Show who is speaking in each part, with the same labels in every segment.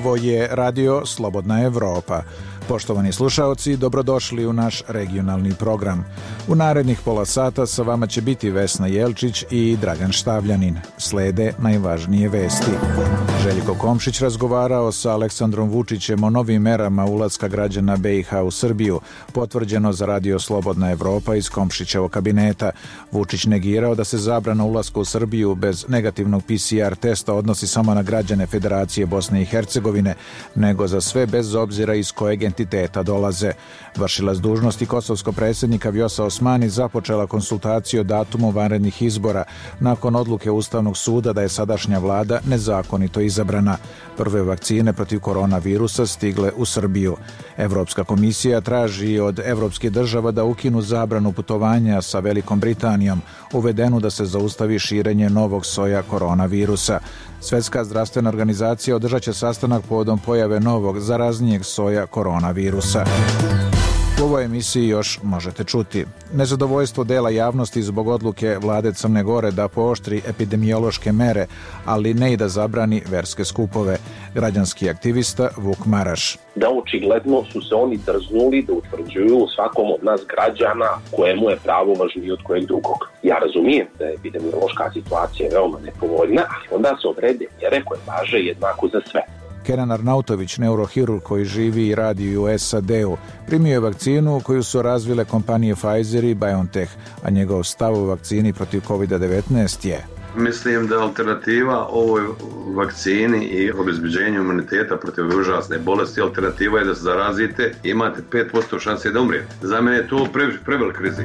Speaker 1: Ovo je Radio Slobodna Evropa. Poštovani slušaoci, dobrodošli u naš regionalni program. U narednih pola sata sa vama će biti Vesna Jelčić i Dragan Štavljanin. Slede najvažnije vesti. Željko Komšić razgovarao sa Aleksandrom Vučićem o novim merama ulaska građana BiH u Srbiju, potvrđeno za Radio Slobodna Evropa iz Komšićevog kabineta. Vučić negirao da se zabrana ulaska u Srbiju bez negativnog PCR testa odnosi samo na građane Federacije Bosne i Hercegovine, nego za sve bez obzira iz kojeg entiteta dolaze. Vršilac dužnosti kosovskog predsjednika Vjosa Osmani započela konsultaciju o datumu vanrednih izbora nakon odluke Ustavnog suda da je sadašnja vlada nezakonito izabrana. Prve vakcine protiv koronavirusa stigle u Srbiju. Evropska komisija traži od evropskih država da ukinu zabranu putovanja sa Velikom Britanijom, uvedenu da se zaustavi širenje novog soja koronavirusa. Svjetska zdravstvena organizacija održat će sastanak povodom pojave novog zaraznijeg soja koronavirusa. U ovoj emisiji još možete čuti nezadovoljstvo dela javnosti zbog odluke vlade Crne Gore da pooštri epidemiološke mere, ali ne i da zabrani verske skupove. Građanski aktivista Vuk Maraš.
Speaker 2: Da očigledno su se oni drznuli da utvrđuju svakom od nas građana kojemu je pravo važnije od kojeg drugog. Ja razumijem da je epidemiološka situacija veoma nepovoljna, ali onda se odrede mjere koje važe jednako za sve.
Speaker 1: Kenan Arnautović, neurohirurg koji živi i radi u SAD-u, primio je vakcinu koju su razvile kompanije Pfizer i BioNTech, a njegov stav o vakcini protiv COVID-19 je:
Speaker 3: mislim da alternativa ovoj vakcini i obezbeđenju imuniteta protiv užasne bolesti, alternativa je da se zarazite i imate 5% šanse da umrijete. Za mene je to prevelik rizik.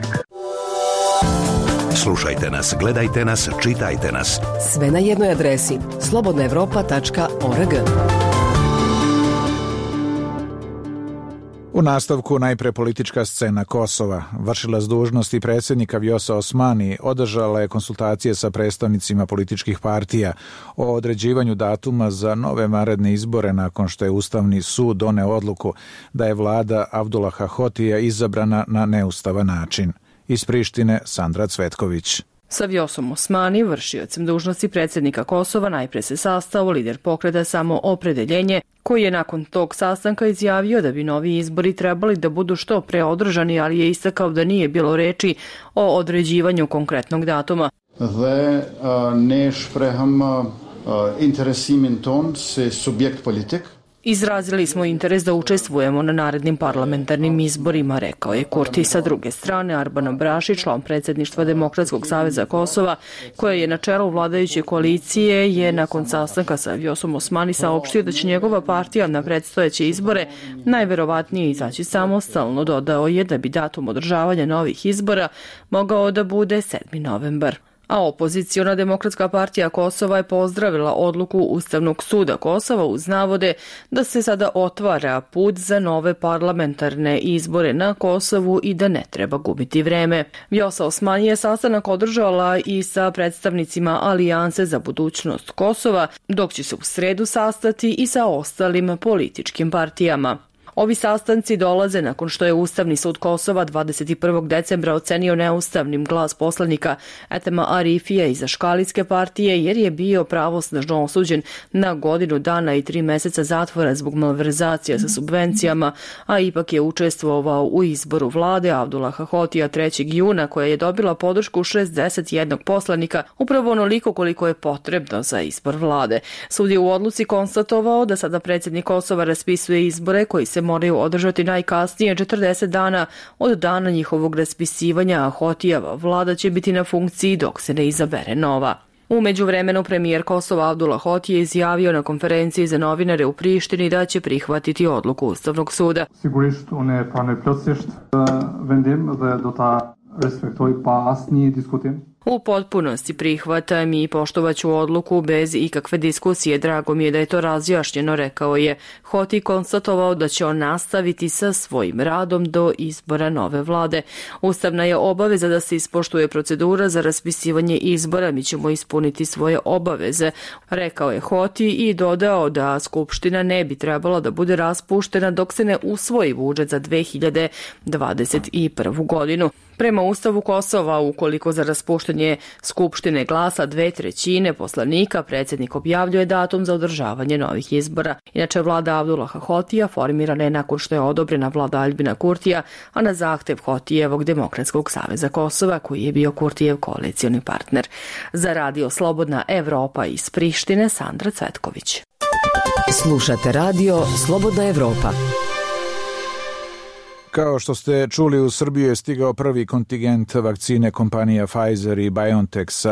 Speaker 4: Slušajte nas, gledajte nas, čitajte nas.
Speaker 5: Sve na jednoj adresi slobodnaevropa.org.
Speaker 1: U nastavku najpre politička scena Kosova. Vršilac dužnosti predsjednika Vjosa Osmani održala je konsultacije sa predstavnicima političkih partija o određivanju datuma za nove vanredne izbore nakon što je Ustavni sud doneo odluku da je vlada Abdullaha Hotija izabrana na neustavan način. Iz Prištine Sandra Cvetković.
Speaker 6: Sa Vjosom Osmani, vršiocem dužnosti predsjednika Kosova, najpre se sastao lider pokreta Samoopredeljenje, koji je nakon tog sastanka izjavio da bi novi izbori trebali da budu što pre održani, ali je istakao da nije bilo reči o određivanju konkretnog datuma.
Speaker 7: Dhe ne shprehëm interesimin ton se subjekt politik.
Speaker 6: Izrazili smo interes da učestvujemo na narednim parlamentarnim izborima, rekao je Kurti. Sa druge strane, Arban Abraši, član predsjedništva Demokratskog saveza Kosova, koje je na čelu vladajuće koalicije, je nakon sastanka sa Vjosom Osmani saopštio da će njegova partija na predstojeće izbore najverovatnije izaći samostalno. Dodao je da bi datum održavanja novih izbora mogao da bude 7. novembar. A opoziciona Demokratska partija Kosova je pozdravila odluku Ustavnog suda Kosova uz navode da se sada otvara put za nove parlamentarne izbore na Kosovu i da ne treba gubiti vreme. Vjosa Osmani je sastanak održala i sa predstavnicima Alijanse za budućnost Kosova, dok će se u sredu sastati i sa ostalim političkim partijama. Ovi sastanci dolaze nakon što je Ustavni sud Kosova 21. decembra ocenio neustavnim glas poslanika Etema Arifija iz Aškalitske partije, jer je bio pravosnažno osuđen na godinu dana i 3 meseca zatvora zbog malverzacija sa subvencijama, a ipak je učestvovao u izboru vlade Abdullaha Hotija 3. juna, koja je dobila podršku 61 poslanika, upravo onoliko koliko je potrebno za izbor vlade. Sud je u odluci konstatovao da sada predsjednik Kosova raspisuje izbore koji se moraju održati najkasnije 40 dana od dana njihovog raspisivanja, a Hotijeva vlada će biti na funkciji dok se ne izabere nova. U međuvremenu premijer Kosova Abdullah Hoti je izjavio na konferenciji za novinare u Prištini da će prihvatiti odluku Ustavnog suda.
Speaker 8: Sigurisht unë pranoj plotësisht vendim dhe do ta respektoj pa asnjë diskutim.
Speaker 6: U potpunosti prihvatam i poštovaću odluku bez ikakve diskusije. Drago mi je da je to razjašnjeno, rekao je. Hoti konstatovao da će on nastaviti sa svojim radom do izbora nove vlade. Ustavna je obaveza da se ispoštuje procedura za raspisivanje izbora. Mi ćemo ispuniti svoje obaveze, rekao je Hoti i dodao da Skupština ne bi trebala da bude raspuštena dok se ne usvoji budžet za 2021. godinu. Prema Ustavu Kosova, ukoliko za raspuštanje Skupštine glasa 2/3 poslanika, predsjednik objavljuje datum za održavanje novih izbora. Inače, vlada Abdullaha Hotija formirana je nakon što je odobrena vlada Aljbina Kurtija, a na zahtev Hotijevog Demokratskog saveza Kosova, koji je bio Kurtijev koalicioni partner. Za Radio Slobodna Evropa iz Prištine, Sandra Cvetković.
Speaker 5: Slušate radio Slobodna Evropa.
Speaker 1: Kao što ste čuli, u Srbiju je stigao prvi kontingent vakcine kompanija Pfizer i BioNTech sa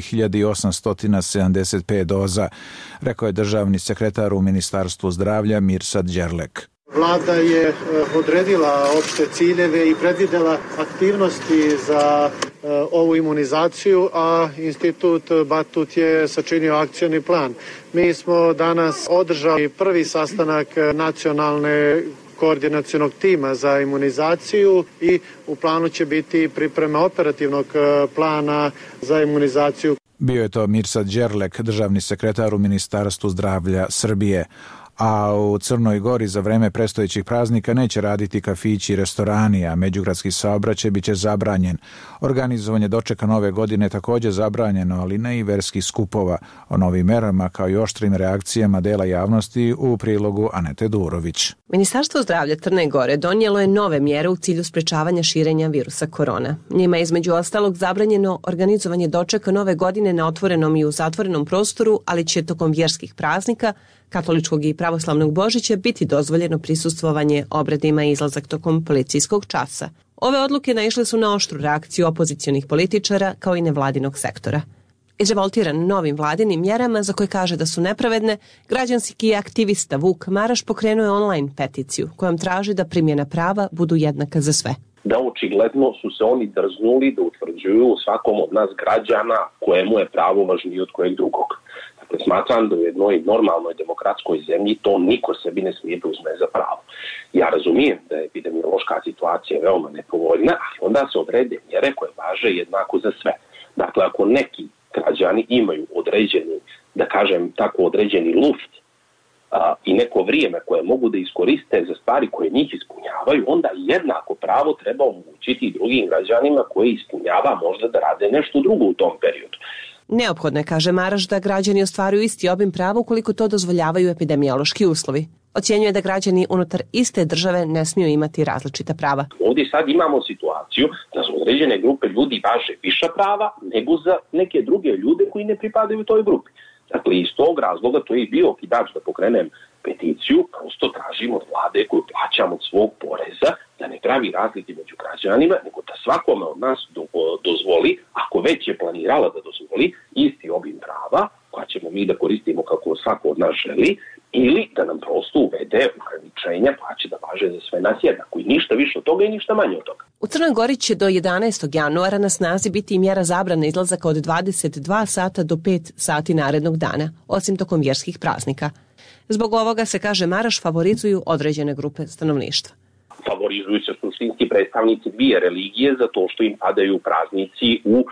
Speaker 1: 4875 doza, rekao je državni sekretar u Ministarstvu zdravlja Mirsad Đerlek.
Speaker 9: Vlada je odredila opšte ciljeve i predvidela aktivnosti za ovu imunizaciju, a Institut Batut je sačinio akcioni plan. Mi smo danas održali prvi sastanak nacionalne koordinacionog tima za imunizaciju i u planu će biti priprema operativnog plana za imunizaciju. Bio
Speaker 1: je to Mirsad Đerlek, državni sekretar u Ministarstvu zdravlja Srbije. A u Crnoj Gori za vreme predstojećih praznika neće raditi kafići i restorani, a međugradski saobraćaj biće zabranjen. Organizovanje dočeka nove godine je također zabranjeno, ali ne i verskih skupova. O novim merama kao i oštrim reakcijama dela javnosti u prilogu Anete Durović.
Speaker 10: Ministarstvo zdravlja Crne Gore donijelo je nove mjere u cilju sprečavanja širenja virusa korona. Njima je između ostalog zabranjeno organizovanje dočeka nove godine na otvorenom i u zatvorenom prostoru, ali će tokom vjerskih praznika, katoličkog i pravoslavnog Božića, biti dozvoljeno prisustvovanje obredima i izlazak tokom policijskog časa. Ove odluke naišle su na oštru reakciju opozicionih političara kao i nevladinog sektora. Izrevoltiran novim vladinim mjerama za koje kaže da su nepravedne, građanski aktivista Vuk Maraš pokrenuo je online peticiju kojom traži da primjena prava budu jednaka za sve.
Speaker 2: Da očigledno su se oni drznuli da utvrđuju svakom od nas građana kojemu je pravo važnije od kojeg drugog. Dakle, smatram da u jednoj normalnoj demokratskoj zemlji to niko sebi ne smije da uzme za pravo. Ja razumijem da je epidemiološka situacija veoma nepovoljna, ali onda se odrede mjere koje važe jednako za sve. Dakle, ako neki građani imaju određeni, da kažem tako, određeni luft i neko vrijeme koje mogu da iskoriste za stvari koje njih ispunjavaju, onda jednako pravo treba omogućiti i drugim građanima koji ispunjava možda da rade nešto drugo u tom periodu.
Speaker 10: Neophodno je, kaže Maraš, da građani ostvaruju isti obim prava ukoliko to dozvoljavaju epidemiološki uslovi. Ocjenjuje da građani unutar iste države ne smiju imati različita prava.
Speaker 2: Ovdje sad imamo situaciju da su određene grupe ljudi važe viša prava nego za neke druge ljude koji ne pripadaju toj grupi. Dakle, iz tog razloga to je bio okidač da pokrenem peticiju, prosto tražimo od vlade koju plaćamo od svog poreza da ne pravi razlike među građanima, nego da svakome od nas dozvoli, ako već je planirala da dozvoli, isti obim prava, koja ćemo mi da koristimo kako svako od nas želi, ili da nam prosto uvede ograničenja pa će da važe za sve nas jednako. I ništa više od toga i ništa manje od toga.
Speaker 10: U Crnoj Gori će do 11. januara na snazi biti mjera zabrane izlazaka od 22 sata do 5 sati narednog dana, osim tokom vjerskih praznika. Zbog ovoga se, kaže Maraš, favorizuju određene grupe stanovništva.
Speaker 2: Favorizuju se suštinski predstavnici dvije religije za to što im padaju praznici u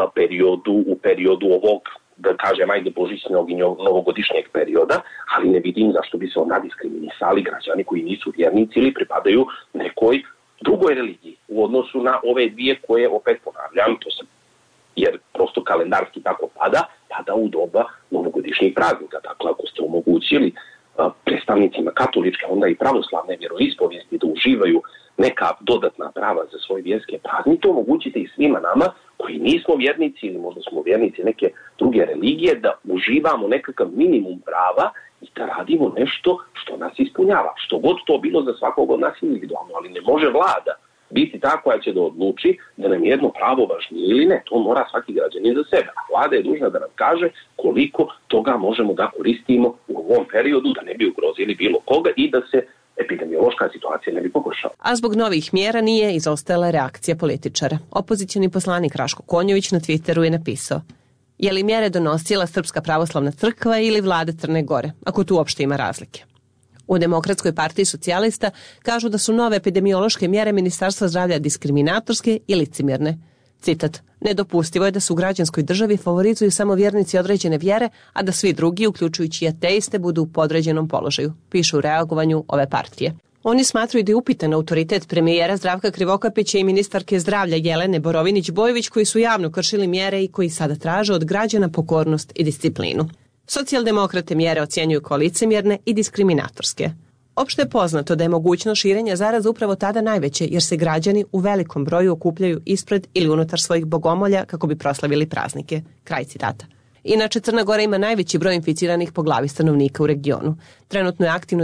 Speaker 2: periodu ovog, da kažem, ajde božićnog i novogodišnjeg perioda, ali ne vidim zašto bi se onda diskriminisali građani koji nisu vjernici ili pripadaju nekoj drugoj religiji u odnosu na ove dvije koje, opet ponavljam, jer prosto kalendarski tako pada u doba novogodišnjih praznika. Dakle, ako ste omogućili predstavnicima katoličke, onda i pravoslavne vjeroispovijesti da uživaju neka dodatna prava za svoje vjerske praznike, omogućite i svima nama koji nismo vjernici ili možda smo vjernici neke druge religije da uživamo nekakav minimum prava i da radimo nešto što nas ispunjava. Što god to bilo za svakog od nas individualno, ali ne može vlada biti ta koja će da odluči da nam jedno pravo važnije ili ne. To mora svaki građanin za sebe. A vlada je dužna da nam kaže koliko toga možemo da koristimo u ovom periodu da ne bi ugrozili bilo koga i da se epidemiološka situacija ne bi pogoršala.
Speaker 10: A zbog novih mjera nije izostala reakcija političara. Opozicioni poslanik Raško Konjović na Twitteru je napisao: je li mjere donosila Srpska pravoslavna crkva ili vlade Crne Gore, ako tu uopšte ima razlike? U Demokratskoj partiji socijalista kažu da su nove epidemiološke mjere Ministarstva zdravlja diskriminatorske i licemjerne. Citat: nedopustivo je da se u građanskoj državi favorizuju samo vjernici određene vjere, a da svi drugi, uključujući i ateiste, budu u podređenom položaju, piše u reagovanju ove partije. Oni smatruju da je upitan autoritet premijera Zdravka Krivokapića i ministarke zdravlja Jelene Borovinć-Bojović, koji su javno kršili mjere i koji sada traže od građana pokornost i disciplinu. Socijaldemokrate mjere ocjenjuju kao licemjerne i diskriminatorske. Opšte je poznato da je mogućnost širenja zaraze upravo tada najveće, jer se građani u velikom broju okupljaju ispred ili unutar svojih bogomolja kako bi proslavili praznike. Kraj citata. Inače, Crna Gora ima najveći broj inficiranih po glavi stanovnika u regionu. Trenutno je aktivno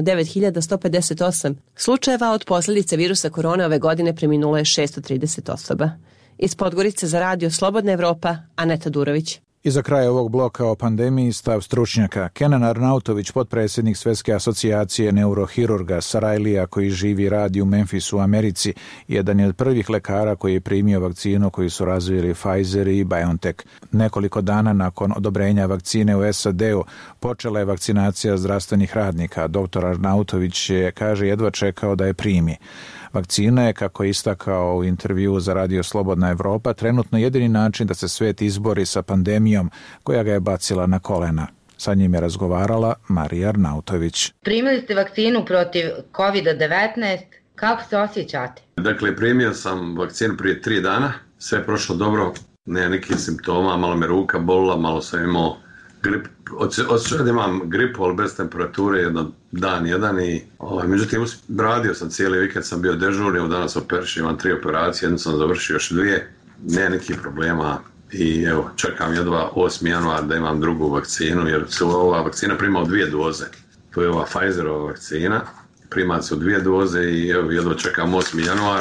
Speaker 10: 9158 slučajeva, od posljedice virusa korone ove godine preminulo je 630 osoba. Iz Podgorice za radio Slobodna Evropa, Aneta Durović.
Speaker 1: I za kraj ovog bloka o pandemiji stav stručnjaka. Kenan Arnautović, potpredsjednik Svjetske asocijacije neurohirurga Sarajlija, koji živi i radi u Memphisu u Americi, jedan je od prvih lekara koji je primio vakcinu koju su razvili Pfizer i BioNTech. Nekoliko dana nakon odobrenja vakcine u SAD-u počela je vakcinacija zdravstvenih radnika. Dr. Arnautović je, kaže, jedva čekao da je primi. Vakcina je, kako je istakao u intervjuu za radio Slobodna Evropa, trenutno jedini način da se svijet izbori sa pandemijom koja ga je bacila na kolena. Sa njim je razgovarala Marija Arnautović.
Speaker 11: Primili ste vakcinu protiv COVID-19. Kako se osjećate?
Speaker 3: Dakle, primio sam vakcinu prije 3 dana. Sve je prošlo dobro. Nema nekih simptoma. Malo me ruka bolila, malo sam imao grip. Osjećao da imam gripu, ali bez temperature, dan jedan. Međutim, radio sam cijeli vikend, sam bio dežurni, evo danas imam 3 operacije, jednu sam završio, još 2, ne nekih problema i evo, čekam jedva 8. januar da imam drugu vakcinu, jer se ova vakcina prima u 2 doze. To je ova Pfizerova vakcina, prima se u 2 doze i evo, jedva čekam 8. januar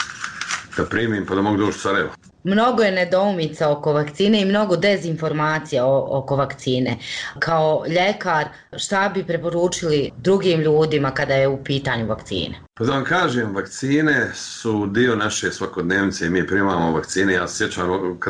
Speaker 3: da primim pa da mogu doći u Sarajevo.
Speaker 11: Mnogo je nedoumica oko vakcine i mnogo dezinformacija oko vakcine. Kao ljekar, šta bi preporučili drugim ljudima kada je u pitanju vakcine?
Speaker 3: Pa da vam kažem, vakcine su dio naše svakodnevnice i mi primamo vakcine. Ja se sjećam,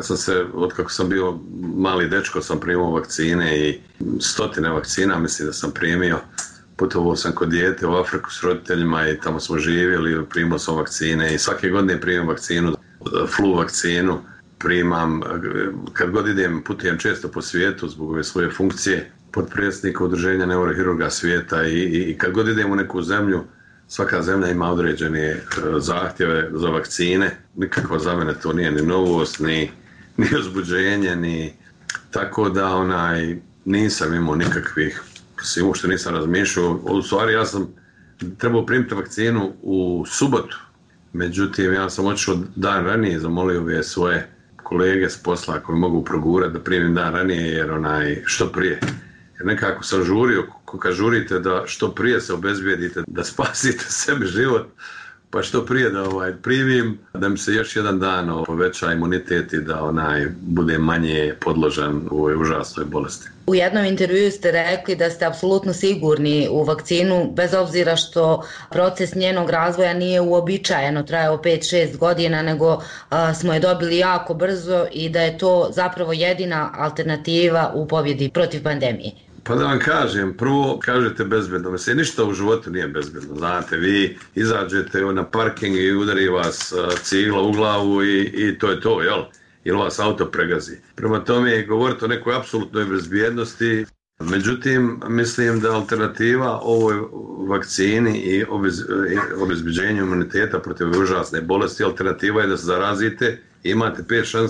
Speaker 3: otkako sam bio mali dečko, sam primao vakcine i 100 vakcina, mislim da sam primio. Putovao sam kod dijete u Afriku s roditeljima i tamo smo živjeli, primao sam vakcine i svake godine primam vakcinu, flu vakcinu, primam, kad god idem, putujem često po svijetu zbog ove svoje funkcije potpredsjednika Udruženja neurohirurga svijeta i kad god idem u neku zemlju, svaka zemlja ima određene zahtjeve za vakcine, nikako za mene to nije ni novost, ni uzbuđenje, ni tako da nisam imao nikakvih, uopšte nisam razmišljao. U stvari ja sam trebao primiti vakcinu u subotu. Međutim, ja sam otišao dan ranije, zamolio ove svoje kolege s posla koji mogu progurati da primim dan ranije, jer što prije. Jer nekako sam žurio, kad žurite da što prije se obezbijedite, da spasite sebi život, pa što prije da primim, da mi se još jedan dan poveća imunitet i da bude manje podložan u ovoj užasnoj bolesti.
Speaker 11: U jednom intervjuu ste rekli da ste apsolutno sigurni u vakcinu, bez obzira što proces njenog razvoja nije uobičajeno trajao 5-6 godina, nego smo je dobili jako brzo i da je to zapravo jedina alternativa u pobjedi protiv pandemije.
Speaker 3: Pa da vam kažem, prvo kažete bezbedno, mislim, ništa u životu nije bezbedno, znate, vi izađete na parking i udari vas cigla u glavu i to je to, jel? Ili vas auto pregazi. Prema tome, govorite o nekoj apsolutnoj bezbjednosti, međutim, mislim da alternativa ovoj vakcini i obezbeđenju imuniteta protiv užasne bolesti, alternativa je da se zarazite i imate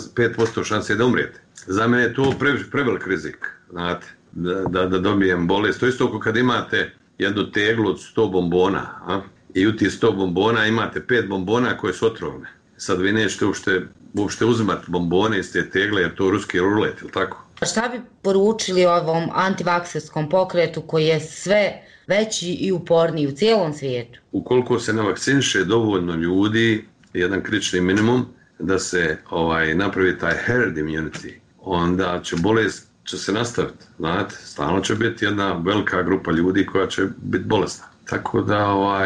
Speaker 3: 5% šanse da umrijete. Za mene je to prevelik rizik, znate. Da dobijem bolest. To isto kad imate jednu teglu od 100 bombona i u tih 100 bombona imate 5 bombona koje su otrovne. Sad vi nećete uopšte uzimati bombone iz te tegle jer to je ruski rulet, ili tako?
Speaker 11: Šta bi poručili ovom antivakserskom pokretu koji je sve veći i uporniji u cijelom svijetu?
Speaker 3: Ukoliko se navakciniše dovoljno ljudi, jedan kritični minimum, da se napravi taj herd immunity, onda će bolest se nastaviti, znate, stalno će biti jedna velika grupa ljudi koja će biti bolesna. Tako da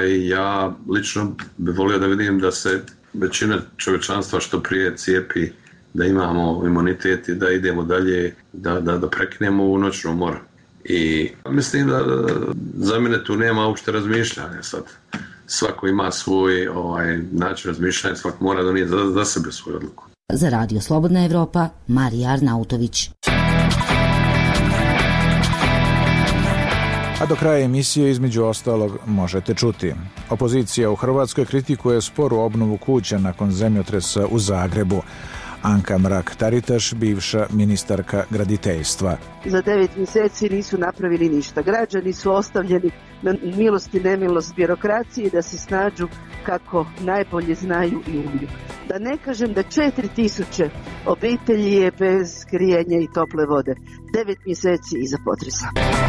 Speaker 3: ja lično bih volio da vidim da se većina čovječanstva što prije cijepi, da imamo imunitet i da idemo dalje, da prekinemo u noćnu moru. I mislim da za mene tu nema uopšte razmišljanja sad. Svako ima svoj način razmišljanja, svako mora donijeti za sebe svoju odluku.
Speaker 12: Za Radio Slobodna Evropa, Marija Arnautović.
Speaker 1: A do kraja emisije između ostalog možete čuti. Opozicija u Hrvatskoj kritikuje sporu obnovu kuća nakon zemljotresa u Zagrebu. Anka Mrak-Taritaš, bivša ministarka graditeljstva.
Speaker 13: Za 9 mjeseci nisu napravili ništa. Građani su ostavljeni na milost i nemilost birokracije da se snađu kako najbolje znaju i umiju. Da ne kažem da 4000 obitelji je bez grijanja i tople vode. 9 mjeseci iza potresa.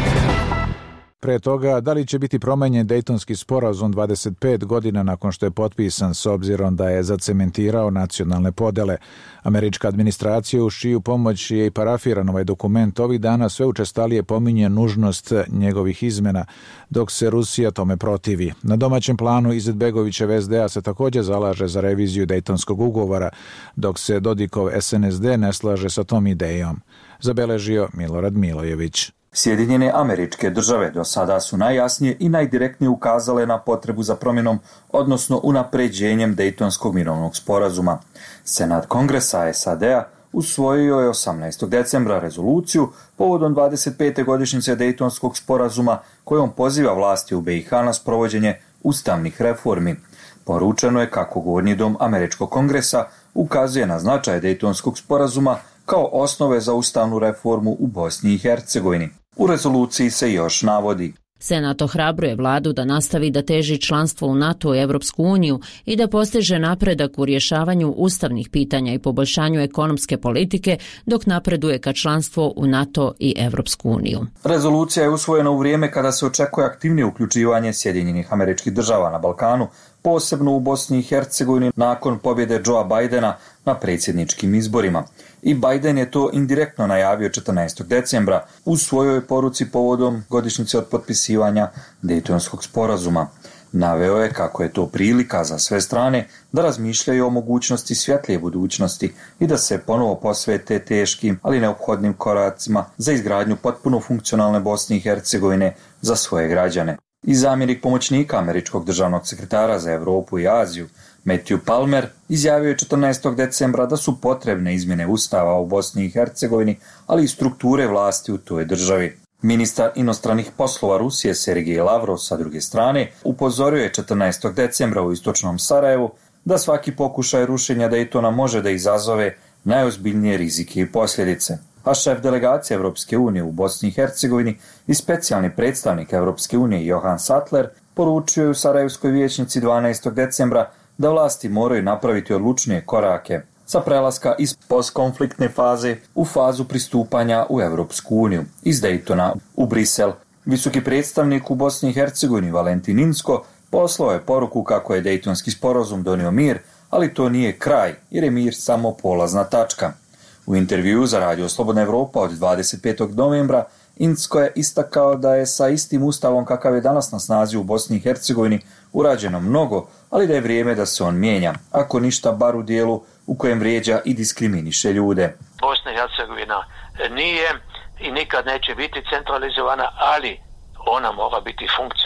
Speaker 1: Pre toga, da li će biti promenjen Dejtonski sporazum 25 godina nakon što je potpisan s obzirom da je zacementirao nacionalne podele? Američka administracija uz čiju pomoć je i parafiran ovaj dokument ovih dana sve učestalije pominje nužnost njegovih izmena, dok se Rusija tome protivi. Na domaćem planu Izetbegovićev SDA se također zalaže za reviziju Dejtonskog ugovora, dok se Dodikov SNSD ne slaže sa tom idejom. Zabeležio Milorad Milojević.
Speaker 14: Sjedinjene Američke Države do sada su najjasnije i najdirektnije ukazale na potrebu za promjenom, odnosno unapređenjem Dejtonskog mirovnog sporazuma. Senat Kongresa SAD-a usvojio je 18. decembra rezoluciju povodom 25. godišnjice Dejtonskog sporazuma kojom poziva vlasti u BiH na sprovođenje ustavnih reformi. Poručeno je kako Gornji dom Američkog kongresa ukazuje na značaj Dejtonskog sporazuma kao osnove za ustavnu reformu u Bosni i Hercegovini. U rezoluciji se još navodi:
Speaker 15: Senat ohrabruje vladu da nastavi da teži članstvo u NATO i Evropsku uniju i da postiže napredak u rješavanju ustavnih pitanja i poboljšanju ekonomske politike dok napreduje ka članstvo u NATO i Evropsku uniju.
Speaker 14: Rezolucija je usvojena u vrijeme kada se očekuje aktivnije uključivanje Sjedinjenih Američkih Država na Balkanu, posebno u Bosni i Hercegovini nakon pobjede Joea Bidena na predsjedničkim izborima. I Biden je to indirektno najavio 14. decembra u svojoj poruci povodom godišnjice od potpisivanja Dejtonskog sporazuma. Naveo je kako je to prilika za sve strane da razmišljaju o mogućnosti svjetlije budućnosti i da se ponovo posvete teškim, ali neophodnim koracima za izgradnju potpuno funkcionalne Bosne i Hercegovine za svoje građane. I zamjenik pomoćnika američkog državnog sekretara za Europu i Aziju, Matthew Palmer, izjavio je 14. decembra da su potrebne izmjene ustava u Bosni i Hercegovini, ali i strukture vlasti u toj državi. Ministar inostranih poslova Rusije Sergej Lavrov sa druge strane upozorio je 14. decembra u istočnom Sarajevu da svaki pokušaj rušenja Dejtona može da izazove najozbiljnije rizike i posljedice. A šef delegacije Evropske unije u Bosni i Hercegovini i specijalni predstavnik Evropske unije Johan Sattler poručio je u Sarajevskoj vijećnici 12. decembra da vlasti moraju napraviti odlučnije korake sa prelaska iz postkonfliktne faze u fazu pristupanja u Evropsku uniju, iz Dejtona u Brisel. Visoki predstavnik u Bosni i Hercegovini Valentin Inzko poslao je poruku kako je Dejtonski sporazum donio mir, ali to nije kraj, jer je mir samo polazna tačka. U intervjuu za Radio Slobodna Evropa od 25. novembra Inzko je istakao da je sa istim ustavom kakav je danas na snazi u Bosni i Hercegovini urađeno mnogo, ali da je vrijeme da se on mijenja, ako ništa bar u dijelu u kojem vrijeđa i diskriminiše ljude.
Speaker 16: Bosna i Hercegovina nije i nikad neće biti centralizovana, ali ona mora biti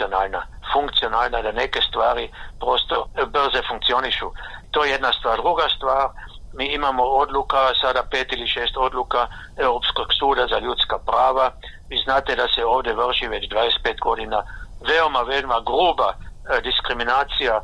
Speaker 16: funkcionalna da neke stvari prosto brze funkcionišu. To je jedna stvar. Druga stvar, mi imamo odluka, sada 5 ili 6 odluka Europskog suda za ljudska prava. Vi znate da se ovdje vrši već 25 godina veoma gruba diskriminacija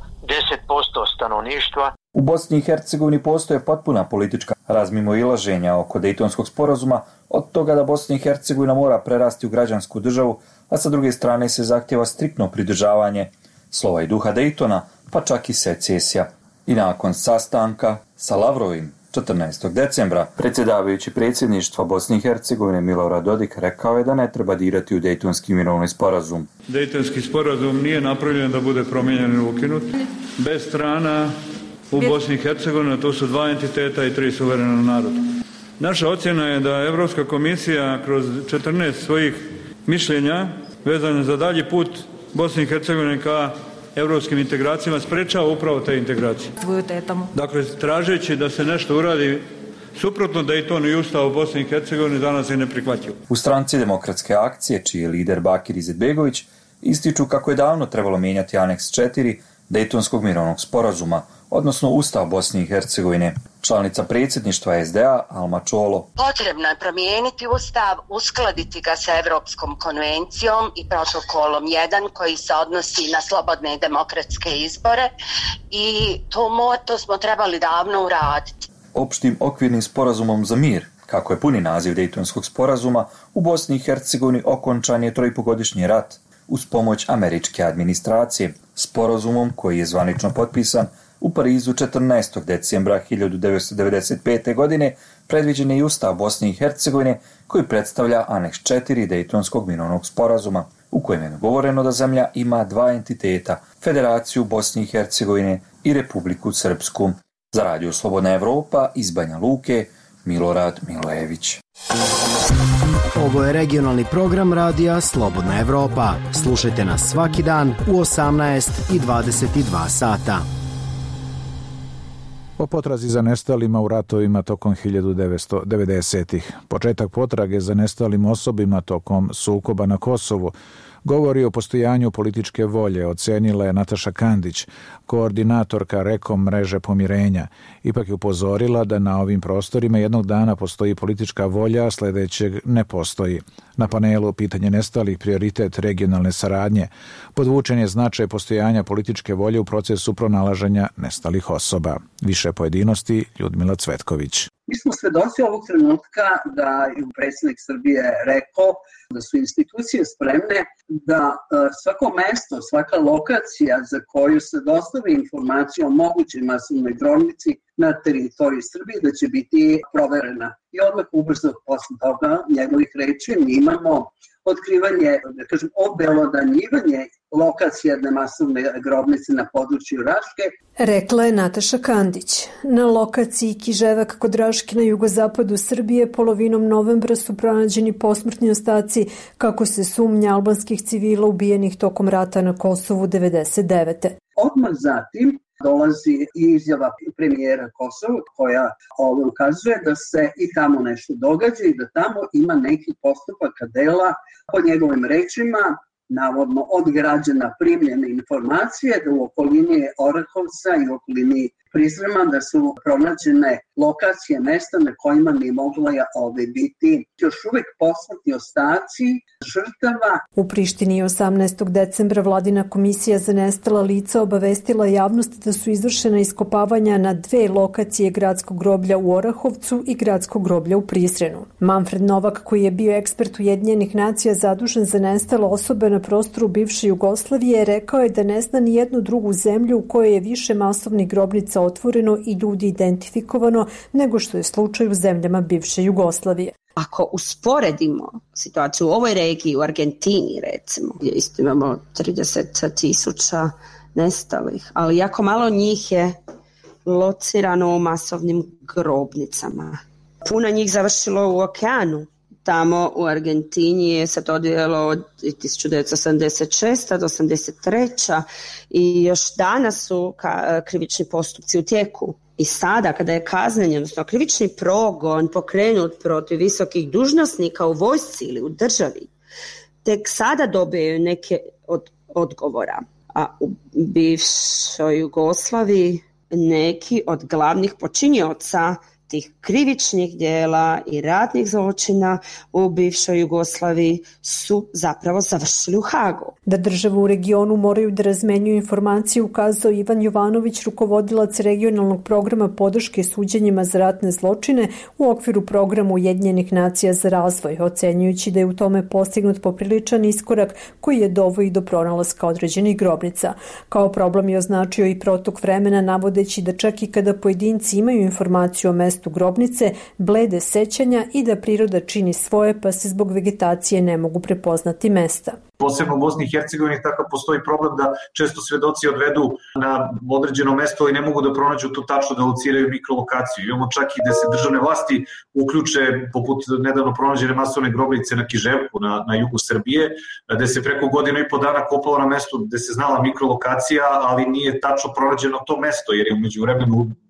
Speaker 16: 10% stanovništva.
Speaker 14: U Bosni i Hercegovini postoje potpuna politička razmimoilaženja oko Dejtonskog sporazuma, od toga da Bosna i Hercegovina mora prerasti u građansku državu, a sa druge strane se zahtjeva striktno pridržavanje slova i duha Dejtona, pa čak i secesija. I nakon sastanka sa Lavrovim 14. decembra, predsjedavajući predsjedništva Bosne i Hercegovine Milorad Dodik rekao je da ne treba dirati u Dejtonski mirovni sporazum.
Speaker 17: Dejtonski sporazum nije napravljen da bude promijenjen i ukinut. Bez strana u Bosni i Hercegovini, to su 2 entiteta i 3 suverena naroda. Naša ocjena je da Europska komisija kroz 14 svojih mišljenja vezane za dalji put Bosne i Hercegovine ka europskim integracijama sprečava upravo te integracije. Dakle, tražeći da se nešto uradi suprotno Dejtonu i Ustavu Bosne i Hercegovine, danas je neprihvatljivo.
Speaker 14: U stranci Demokratske akcije, čiji je lider Bakir Izetbegović, ističu kako je davno trebalo mijenjati aneks 4 Dejtonskog mirovnog sporazuma, odnosno Ustav Bosne i Hercegovine. Članica predsjedništva SDA Alma Čolo.
Speaker 18: Potrebno je promijeniti ustav, uskladiti ga sa Evropskom konvencijom i protokolom 1 koji se odnosi na slobodne i demokratske izbore i to smo trebali davno uraditi.
Speaker 14: Opštim okvirnim sporazumom za mir, kako je puni naziv Dejtonskog sporazuma, u Bosni i Hercegovini okončan je 3,5-godišnji rat uz pomoć američke administracije. Sporazumom koji je zvanično potpisan u Parizu 14. decembra 1995. godine predviđen je i Ustav Bosne i Hercegovine koji predstavlja aneks 4 Dejtonskog mirovnog sporazuma u kojem je dogovoreno da zemlja ima dva entiteta, Federaciju Bosne i Hercegovine i Republiku Srpsku. Za Radio Slobodna Evropa iz Banja Luke, Milorad Milojević.
Speaker 19: Ovo je regionalni program radija Slobodna Evropa. Slušajte nas svaki dan u 18 i 22 sata.
Speaker 1: O potrazi za nestalima u ratovima tokom 1990-ih. Početak potrage za nestalim osobima tokom sukoba na Kosovu govori o postojanju političke volje, ocenila je Nataša Kandić, koordinatorka Rekom mreže pomirenja. Ipak je upozorila da na ovim prostorima jednog dana postoji politička volja, a sljedećeg ne postoji. Na panelu pitanje nestalih, prioritet regionalne saradnje, podvučen je značaj postojanja političke volje u procesu pronalaženja nestalih osoba. Više pojedinosti Ljudmila Cvetković.
Speaker 20: Mi smo svedoci ovog trenutka da je predsjednik Srbije rekao da su institucije spremne da svako mesto, svaka lokacija za koju se dostavi informacija o mogućoj masovnoj grobnici na teritoriji Srbije da će biti proverena. I odmah ubrzo posle toga njegovih reči mi imamo otkrivanje, da kažem, obelodanjivanje lokacije jedne masovne grobnice na području Raške.
Speaker 21: Rekla je Nataša Kandić. Na lokaciji Kiževak kod Raške na jugozapadu Srbije polovinom novembra su pronađeni posmrtni ostaci, kako se sumnja, albanskih civila ubijenih tokom rata na Kosovu 1999.
Speaker 20: Odmah zatim dolazi i izjava premijera Kosova koja ukazuje da se i tamo nešto događa i da tamo ima neki postupaka dela, po njegovim rečima, navodno od građana primljene informacije da u okolini Orahovca i u okolini Prizrema da su pronađene lokacije mesta na kojima bi mogla biti još uvijek posmrtni ostaci žrtava.
Speaker 21: U Prištini 18. decembra vladina komisija za nestala lica obavestila javnost da su izvršena iskopavanja na dve lokacije gradskog groblja u Orahovcu i gradskog groblja u Prizrenu. Manfred Novak, koji je bio ekspert Ujedinjenih nacija zadužen za nestale osobe na prostoru bivše Jugoslavije, rekao je da ne zna ni jednu drugu zemlju u kojoj je više masovnih grobnica otvoreno i ljudi identifikovano nego što je slučaj u zemljama bivše Jugoslavije.
Speaker 22: Ako usporedimo situaciju u ovoj regiji, u Argentini recimo, gdje isto imamo 30.000 nestalih, ali jako malo njih je locirano u masovnim grobnicama. Puno njih završilo u okeanu. Tamo u Argentini je se to odvijalo od 1976. do 1983. i još danas su krivični postupci u tijeku. I sada kada je kazneni, odnosno krivični progon pokrenut protiv visokih dužnosnika u vojsci ili u državi, tek sada dobiju neke od odgovora. A u bivšoj Jugoslaviji neki od glavnih počinioca tih krivičnih djela i ratnih zločina u bivšoj Jugoslaviji su zapravo završili u Hagu.
Speaker 21: Da države u regionu moraju da razmenjuju informacije ukazao Ivan Jovanović, rukovodilac regionalnog programa podrške suđenjima za ratne zločine u okviru programa Ujedinjenih nacija za razvoj, ocenjujući da je u tome postignut popriličan iskorak koji je doveo i do pronalaska određenih grobnica. Kao problem je označio i protok vremena, navodeći da čak i kada pojedinci imaju informaciju o mestu grobnice, blede sećanja i da priroda čini svoje, pa se zbog vegetacije ne mogu prepoznati mesta.
Speaker 23: Posebno u Bosni i Hercegovini takav postoji problem da često svedoci odvedu na određeno mesto i ne mogu da pronađu to tačno, da lociraju mikrolokaciju. Imamo čak i da se državne vlasti uključe, poput nedavno pronađene masovne grobnice na Kiževku na jugu Srbije, gde se preko godinu i po dana kopalo na mestu gde se znala mikrolokacija, ali nije tačno pronađeno to mesto, jer je umeđu vremenu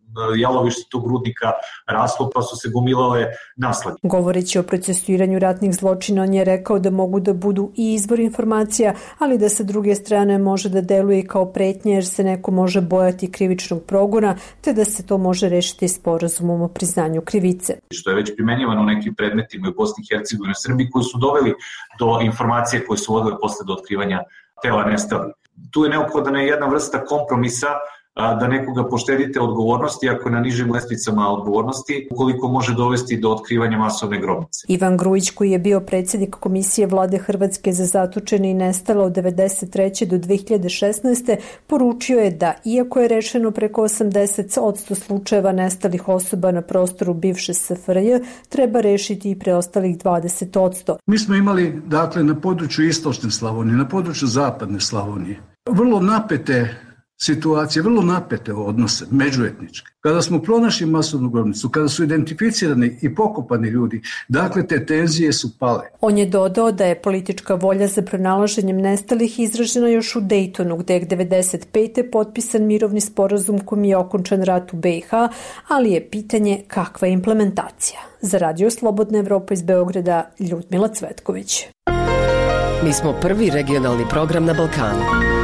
Speaker 23: jalovište tog rudnika raslo, pa su se gomilale naslage.
Speaker 21: Govoreći o procesuiranju ratnih zločina, on je rekao da mogu da budu i izvor informacija, ali da sa druge strane može da deluje kao pretnje jer se neko može bojati krivičnog progona, te da se to može rešiti sporazumom o priznanju krivice.
Speaker 23: Što je već primenjivano u nekim predmetima u Bosni i Hercegovini i Srbiji koji su doveli do informacije koje su vodile posle do otkrivanja tela nestalih. Tu je neophodna jedna vrsta kompromisa da nekoga poštedite odgovornosti ako je na nižim lestvicama odgovornosti, ukoliko može dovesti do otkrivanja masovne grobnice.
Speaker 21: Ivan Grujić, koji je bio predsjednik Komisije Vlade Hrvatske za zatočene i nestale od 1993. do 2016. poručio je da, iako je rešeno preko 80% slučajeva nestalih osoba na prostoru bivše SFRJ, treba rešiti i preostalih 20%.
Speaker 4: Mi smo imali, dakle, na području istočne Slavonije, na području zapadne Slavonije, vrlo napete situacije, vrlo napete odnose, međuetničke. Kada smo pronašli masovnu grobnicu, kada su identificirani i pokopani ljudi, dakle te tenzije su pale.
Speaker 21: On je dodao da je politička volja za pronalaženjem nestalih izražena još u Dejtonu, gde je 1995. potpisan mirovni sporazum kojim je okončan rat u BiH, ali je pitanje kakva je implementacija. Za Radio Slobodna Evropa iz Beograda, Ljudmila Cvetković.
Speaker 5: Mi smo prvi regionalni program na Balkanu.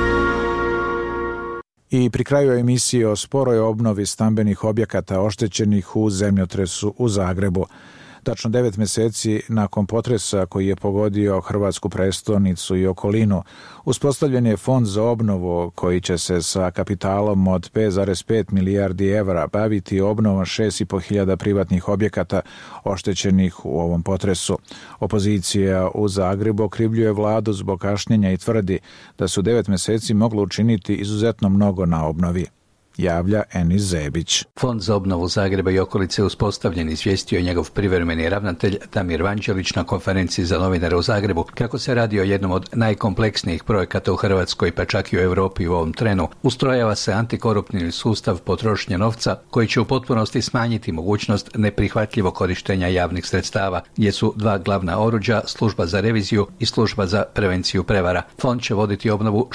Speaker 1: I pri kraju emisije o sporoj obnovi stambenih objekata oštećenih u zemljotresu u Zagrebu. Tačno 9 meseci nakon potresa koji je pogodio hrvatsku prestonicu i okolinu, uspostavljen je fond za obnovu koji će se sa kapitalom od 5,5 milijardi evra baviti obnovom 6.500 privatnih objekata oštećenih u ovom potresu. Opozicija u Zagrebu okrivljuje vladu zbog kašnjenja i tvrdi da su 9 meseci moglo učiniti izuzetno mnogo na obnovi. Javlja Enis Zebić.
Speaker 7: Fond za obnovu Zagreba i okolice uspostavljen, izvijestio je njegov privremeni ravnatelj Damir Vanđelić na konferenciji za novinare u Zagrebu. Kako se radi o jednom od najkompleksnijih projekata u Hrvatskoj, pa čak i u Europi u ovom trenu, ustrojava se antikoruptivni sustav potrošnje novca koji će u potpunosti smanjiti mogućnost neprihvatljivog korištenja javnih sredstava, gdje su dva glavna oruđa, služba za reviziju i služba za prevenciju prevara. Fond će voditi obnovu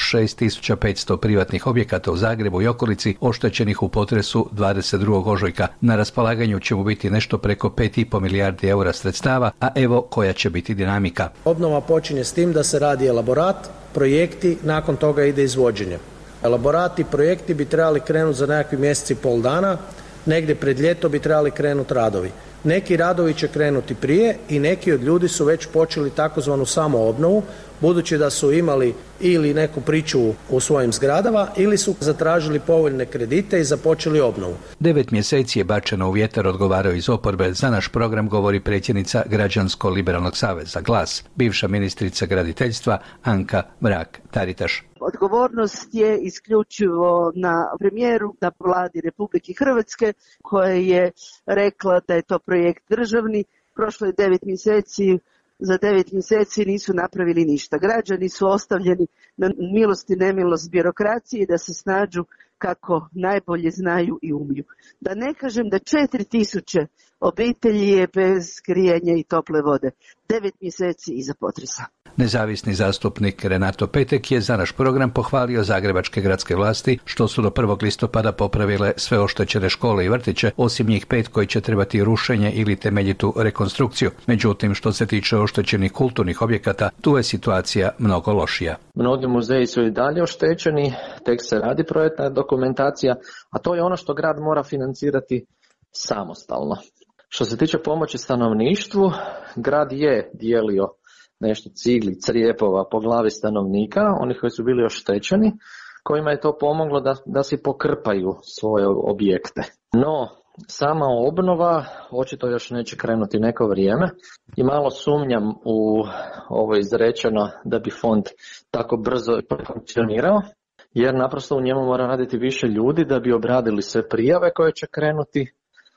Speaker 7: 6.500 privatnih objekata u Zagrebu i okolici oštećenih u potresu 22. ožujka. Na raspolaganju će mu biti nešto preko 5,5 milijardi eura sredstava, a evo koja će biti dinamika.
Speaker 8: Obnova počinje s tim da se radi elaborat, projekti, nakon toga ide izvođenje. Elaborati i projekti bi trebali krenuti za nekakvi mjesec i pol dana, negdje pred ljeto bi trebali krenuti radovi. Neki radovi će krenuti prije i neki od ljudi su već počeli takozvanu samoobnovu, budući da su imali ili neku priču u svojim zgradama ili su zatražili povoljne kredite i započeli obnovu.
Speaker 7: 9 mjeseci je bačeno u vjetar, odgovaraju iz oporbe. Za naš program govori predsjednica Građansko-liberalnog saveza Glas, bivša ministrica graditeljstva Anka Mrak-Taritaš.
Speaker 13: Odgovornost je isključivo na premijeru, na vladi Republike Hrvatske, koja je rekla da je to projekt državni. Prošlo je 9 mjeseci, za 9 mjeseci nisu napravili ništa. Građani su ostavljeni na milost i nemilost birokracije da se snađu kako najbolje znaju i umiju. Da ne kažem da 4.000 obitelji je bez grijanja i tople vode. 9 mjeseci iza potresa.
Speaker 7: Nezavisni zastupnik Renato Petek je za naš program pohvalio zagrebačke gradske vlasti što su do 1. listopada popravile sve oštećene škole i vrtiće, osim njih 5 koji će trebati rušenje ili temeljitu rekonstrukciju. Međutim, što se tiče oštećenih kulturnih objekata, tu je situacija mnogo lošija.
Speaker 24: Mnogi muzeji su i dalje oštećeni, tek se radi projektna dokumentacija, a to je ono što grad mora financirati samostalno. Što se tiče pomoći stanovništvu, grad je dijelio nešto cigli, crijepova po glavi stanovnika, onih koji su bili oštećeni, kojima je to pomoglo da si pokrpaju svoje objekte. No, sama obnova očito još neće krenuti neko vrijeme i malo sumnjam u ovo izrečeno da bi fond tako brzo funkcionirao, jer naprosto u njemu mora raditi više ljudi da bi obradili sve prijave koje će krenuti,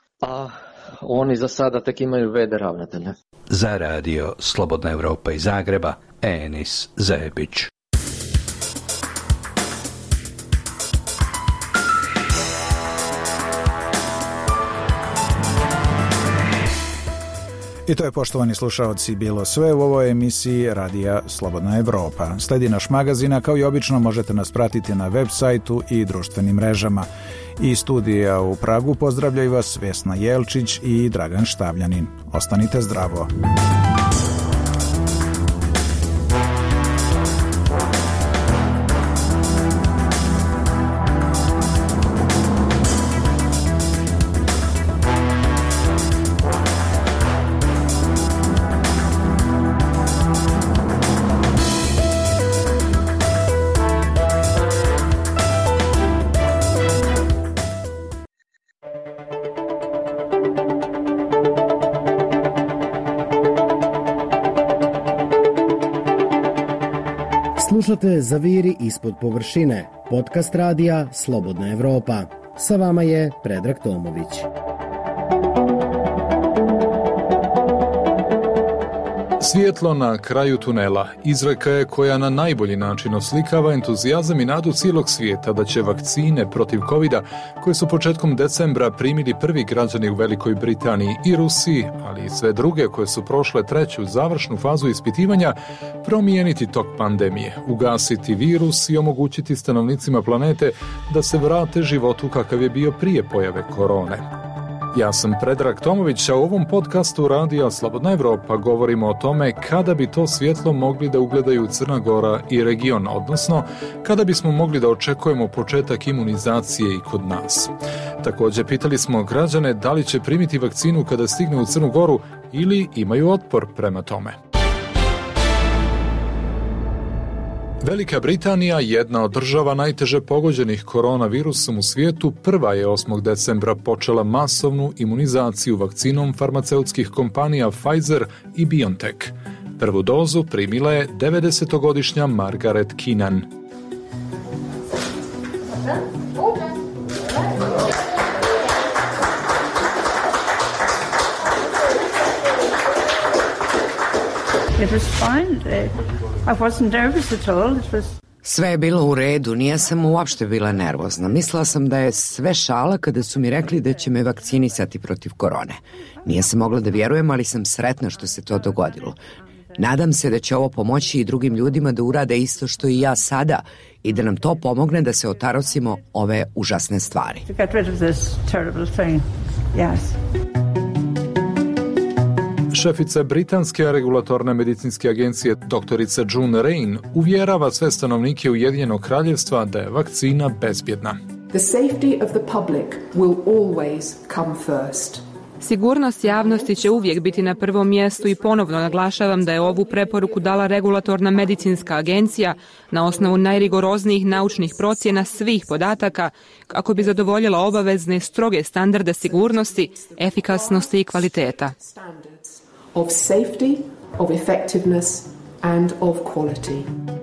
Speaker 24: a oni za sada tek imaju v.d. ravnatelja.
Speaker 7: Za radio Slobodna Evropa iz Zagreba, Enis Zebić.
Speaker 1: I to je, poštovani slušaoci, bilo sve u ovoj emisiji Radija Slobodna Evropa. Sledi naš magazin, a kao i obično možete nas pratiti na web sajtu i društvenim mrežama. Iz studija u Pragu pozdravljaju vas Vesna Jelčić i Dragan Štavljanin. Ostanite zdravo.
Speaker 19: Slušate Zaviri ispod površine, podcast radija Slobodna Evropa. Sa vama je Predrag Tomović.
Speaker 2: Svjetlo na kraju tunela izreka je koja na najbolji način oslikava entuzijazam i nadu cijelog svijeta da će vakcine protiv covida, koje su početkom decembra primili prvi građani u Velikoj Britaniji i Rusiji, ali i sve druge koje su prošle treću završnu fazu ispitivanja, promijeniti tok pandemije, ugasiti virus i omogućiti stanovnicima planete da se vrate životu kakav je bio prije pojave korone. Ja sam Predrag Tomović, a u ovom podcastu Radija Slobodna Evropa govorimo o tome kada bi to svjetlo mogli da ugledaju Crna Gora i region, odnosno kada bismo mogli da očekujemo početak imunizacije i kod nas. Također pitali smo građane da li će primiti vakcinu kada stigne u Crnu Goru ili imaju otpor prema tome. Velika Britanija, jedna od država najteže pogođenih koronavirusom u svijetu, prva je 8. decembra počela masovnu imunizaciju vakcinom farmaceutskih kompanija Pfizer i BioNTech. Prvu dozu primila je 90-godišnja Margaret Keenan.
Speaker 6: It was fine. I wasn't nervous at all. It was...
Speaker 9: Sve je bilo u redu, nije sam uopšte bila nervozna. Mislila sam da je sve šala kada su mi rekli da će me vakcinisati protiv korone. Nije sam mogla da vjerujem, ali sam sretna što se to dogodilo. Nadam se da će ovo pomoći i drugim ljudima da urade isto što i ja sada i da nam to pomogne da se otarosimo ove užasne stvari.
Speaker 6: To get rid of this terrible thing. Yes.
Speaker 2: Šefica Britanske regulatorne medicinske agencije doktorica June Rain uvjerava sve stanovnike Ujedinjenog kraljevstva da je vakcina bezbjedna.
Speaker 10: The safety of the public will always come first.
Speaker 25: Sigurnost javnosti će uvijek biti na prvom mjestu i ponovno naglašavam da je ovu preporuku dala regulatorna medicinska agencija na osnovu najrigoroznijih naučnih procjena svih podataka kako bi zadovoljila obavezne stroge standarde sigurnosti, efikasnosti i kvaliteta.
Speaker 10: Of safety, of effectiveness and of quality.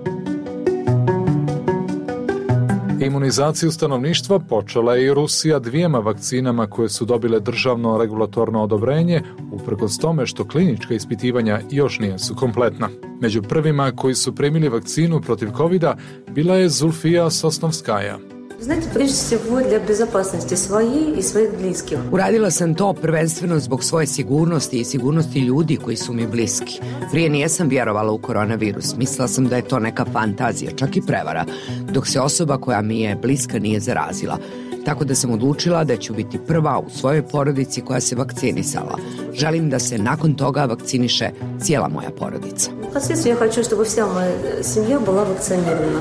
Speaker 2: Imunizaciju stanovništva počela je i Rusija 2 vakcinama koje su dobile državno regulatorno odobrenje, uprkos tome što klinička ispitivanja još nisu kompletna. Među prvima koji su primili vakcinu protiv covida bila je Zulfija Sosnovskaja.
Speaker 26: Znate, prije svega для безопасности своей и своих близких.
Speaker 9: Uradila sam to prvenstveno zbog svoje sigurnosti i sigurnosti ljudi koji su mi bliski. Prije nijesam vjerovala u koronavirus. Mislila sam da je to neka fantazija, čak i prevara, dok se osoba koja mi je bliska nije zarazila. Tako da sam odlučila da ću biti prva u svojoj porodici koja se vakcinisala. Želim da se nakon toga vakciniše cijela moja porodica.
Speaker 26: Впоследствии я хочу, чтобы вся моя семья была вакцинирована.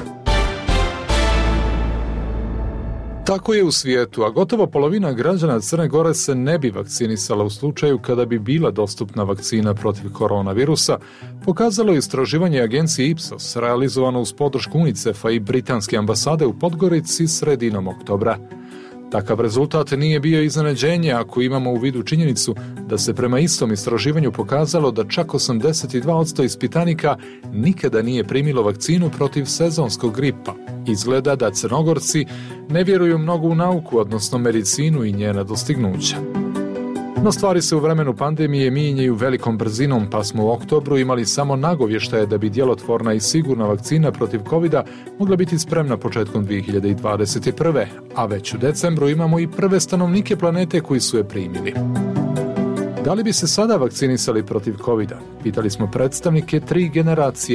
Speaker 2: Tako je u svijetu, a gotovo polovina građana Crne Gore se ne bi vakcinisala u slučaju kada bi bila dostupna vakcina protiv koronavirusa, pokazalo je istraživanje agencije Ipsos, realizovano uz podršku UNICEF-a i Britanske ambasade u Podgorici sredinom oktobra. Takav rezultat nije bio iznenađenje ako imamo u vidu činjenicu da se prema istom istraživanju pokazalo da čak 82% ispitanika nikada nije primilo vakcinu protiv sezonskog gripa. Izgleda da Crnogorci ne vjeruju mnogo u nauku, odnosno medicinu i njena dostignuća. No stvari se u vremenu pandemije mijenjaju velikom brzinom, pa smo u oktobru imali samo nagovještaje da bi djelotvorna i sigurna vakcina protiv covida mogla biti spremna početkom 2021. A već u decembru imamo i prve stanovnike planete koji su je primili. Da li bi se sada vakcinisali protiv covida? Pitali smo predstavnike 3 generacije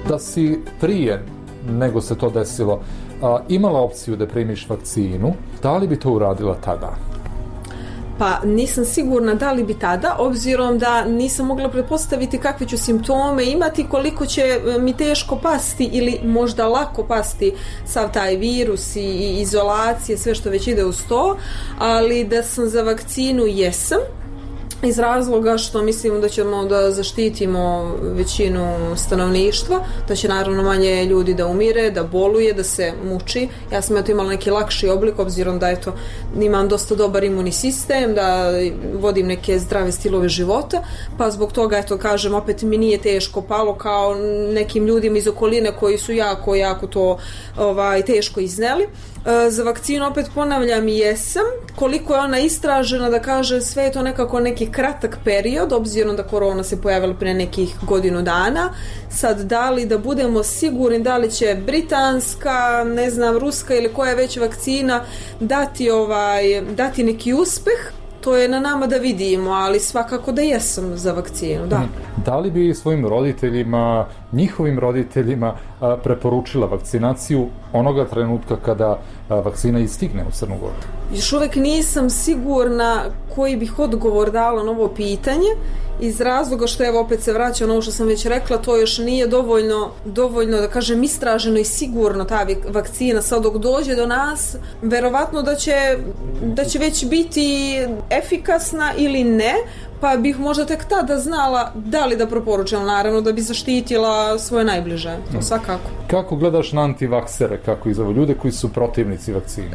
Speaker 2: Da si prije nego se to desilo imala opciju da primiš vakcinu, da li bi to uradila tada?
Speaker 3: Pa nisam sigurna da li bi tada, obzirom da nisam mogla pretpostaviti kakve ću simptome imati, koliko će mi teško pasti ili možda lako pasti sav taj virus i izolacije, sve što već ide uz to, ali da sam za vakcinu jesam. Iz razloga što mislim da ćemo da zaštitimo većinu stanovništva, da će naravno manje ljudi da umire, da boluje, da se muči. Ja sam imala neki lakši oblik, obzirom da imam dosta dobar imunni sistem, da vodim neke zdrave stilove života, pa zbog toga, kažem, opet mi nije teško palo kao nekim ljudima iz okoline koji su jako to teško izneli. Za vakcinu, opet ponavljam, jesam. Koliko je ona istražena, da kaže, sve je to nekako neki kratak period, obzirom da korona se pojavila pre nekih godinu dana. Sad, da li da budemo sigurni da li će britanska, ne znam, ruska ili koja je već vakcina dati neki uspeh, to je na nama da vidimo, ali svakako da jesam za vakcinu, da.
Speaker 2: Da li bi svojim roditeljima, njihovim roditeljima preporučila vakcinaciju onoga trenutka kada vakcina i stigne u Crnu Goru?
Speaker 3: Još uvek nisam sigurna koji bih odgovor dala na ovo pitanje, iz razloga što, evo, opet se vraća na ovo što sam već rekla, to još nije dovoljno da kažem istraženo i sigurno ta vakcina. Sad dok dođe do nas, verovatno da će već biti efikasna ili ne, pa bih možda tek tada znala da li da preporučam, naravno da bi zaštitila svoje najbliže, to svakako.
Speaker 2: Kako gledaš na antivaksere, kako izove ljude koji su protivnici vakcine?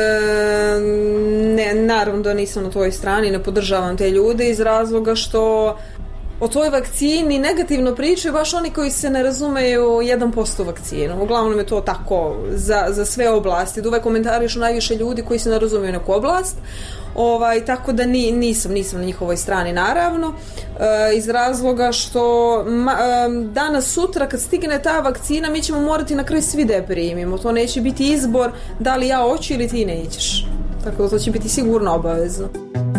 Speaker 3: Ne, naravno da nisam na tvojoj strani, ne podržavam te ljude iz razloga što o toj vakcini negativno pričaju baš oni koji se ne razumeju 1% vakcinu. Uglavnom je to tako za sve oblasti. Da uvek komentarišu najviše ljudi koji se ne razumeju neku oblast. Tako da nisam na njihovoj strani, naravno, iz razloga što danas, sutra kad stigne ta vakcina, mi ćemo morati na kraju svi da je primimo. To neće biti izbor da li ja hoću ili ti nećeš. Tako da to će biti sigurno obavezno.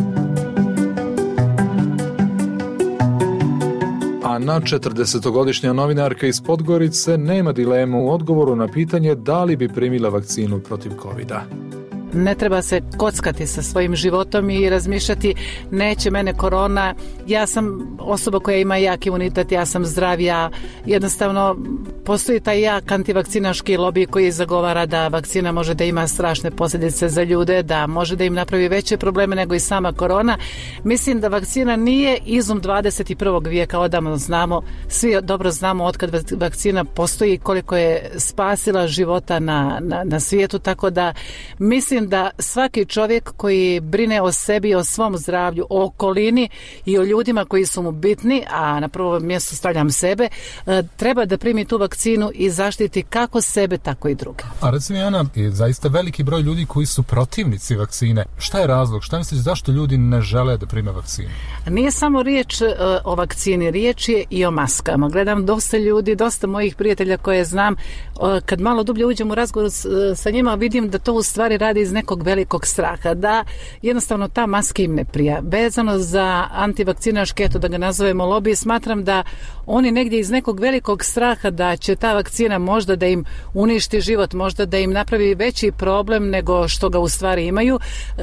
Speaker 2: Ana, 40-godišnja novinarka iz Podgorice, nema dilemu u odgovoru na pitanje da li bi primila vakcinu protiv COVID-a.
Speaker 11: Ne treba se kockati sa svojim životom i razmišljati neće mene korona, ja sam osoba koja ima jak imunitet, ja sam zdrav, ja jednostavno postoji taj jak antivakcinaški lobi koji zagovara da vakcina može da ima strašne posljedice za ljude, da može da im napravi veće probleme nego i sama korona. Mislim da vakcina nije izum 21. vijeka, odavno znamo, svi dobro znamo otkad vakcina postoji, koliko je spasila života na svijetu, tako da mislim da svaki čovjek koji brine o sebi, o svom zdravlju, o okolini i o ljudima koji su mu bitni, a na prvo mjesto stavljam sebe, treba da primi tu vakcinu i zaštiti kako sebe, tako i druge.
Speaker 2: A recimo, Ana, je zaista veliki broj ljudi koji su protivnici vakcine. Šta je razlog? Šta misliš zašto ljudi ne žele da prime vakcinu?
Speaker 11: Nije samo riječ o vakcini, riječ je i o maskama. Gledam dosta ljudi, dosta mojih prijatelja koje znam, kad malo dublje uđem u razgovor sa njima, vidim da to u stvari radi iz nekog velikog straha, da jednostavno ta maska im ne prija. Vezano za antivakcinaške, eto da ga nazovemo lobby, smatram da oni negdje iz nekog velikog straha da će ta vakcina možda da im uništi život, možda da im napravi veći problem nego što ga u stvari imaju,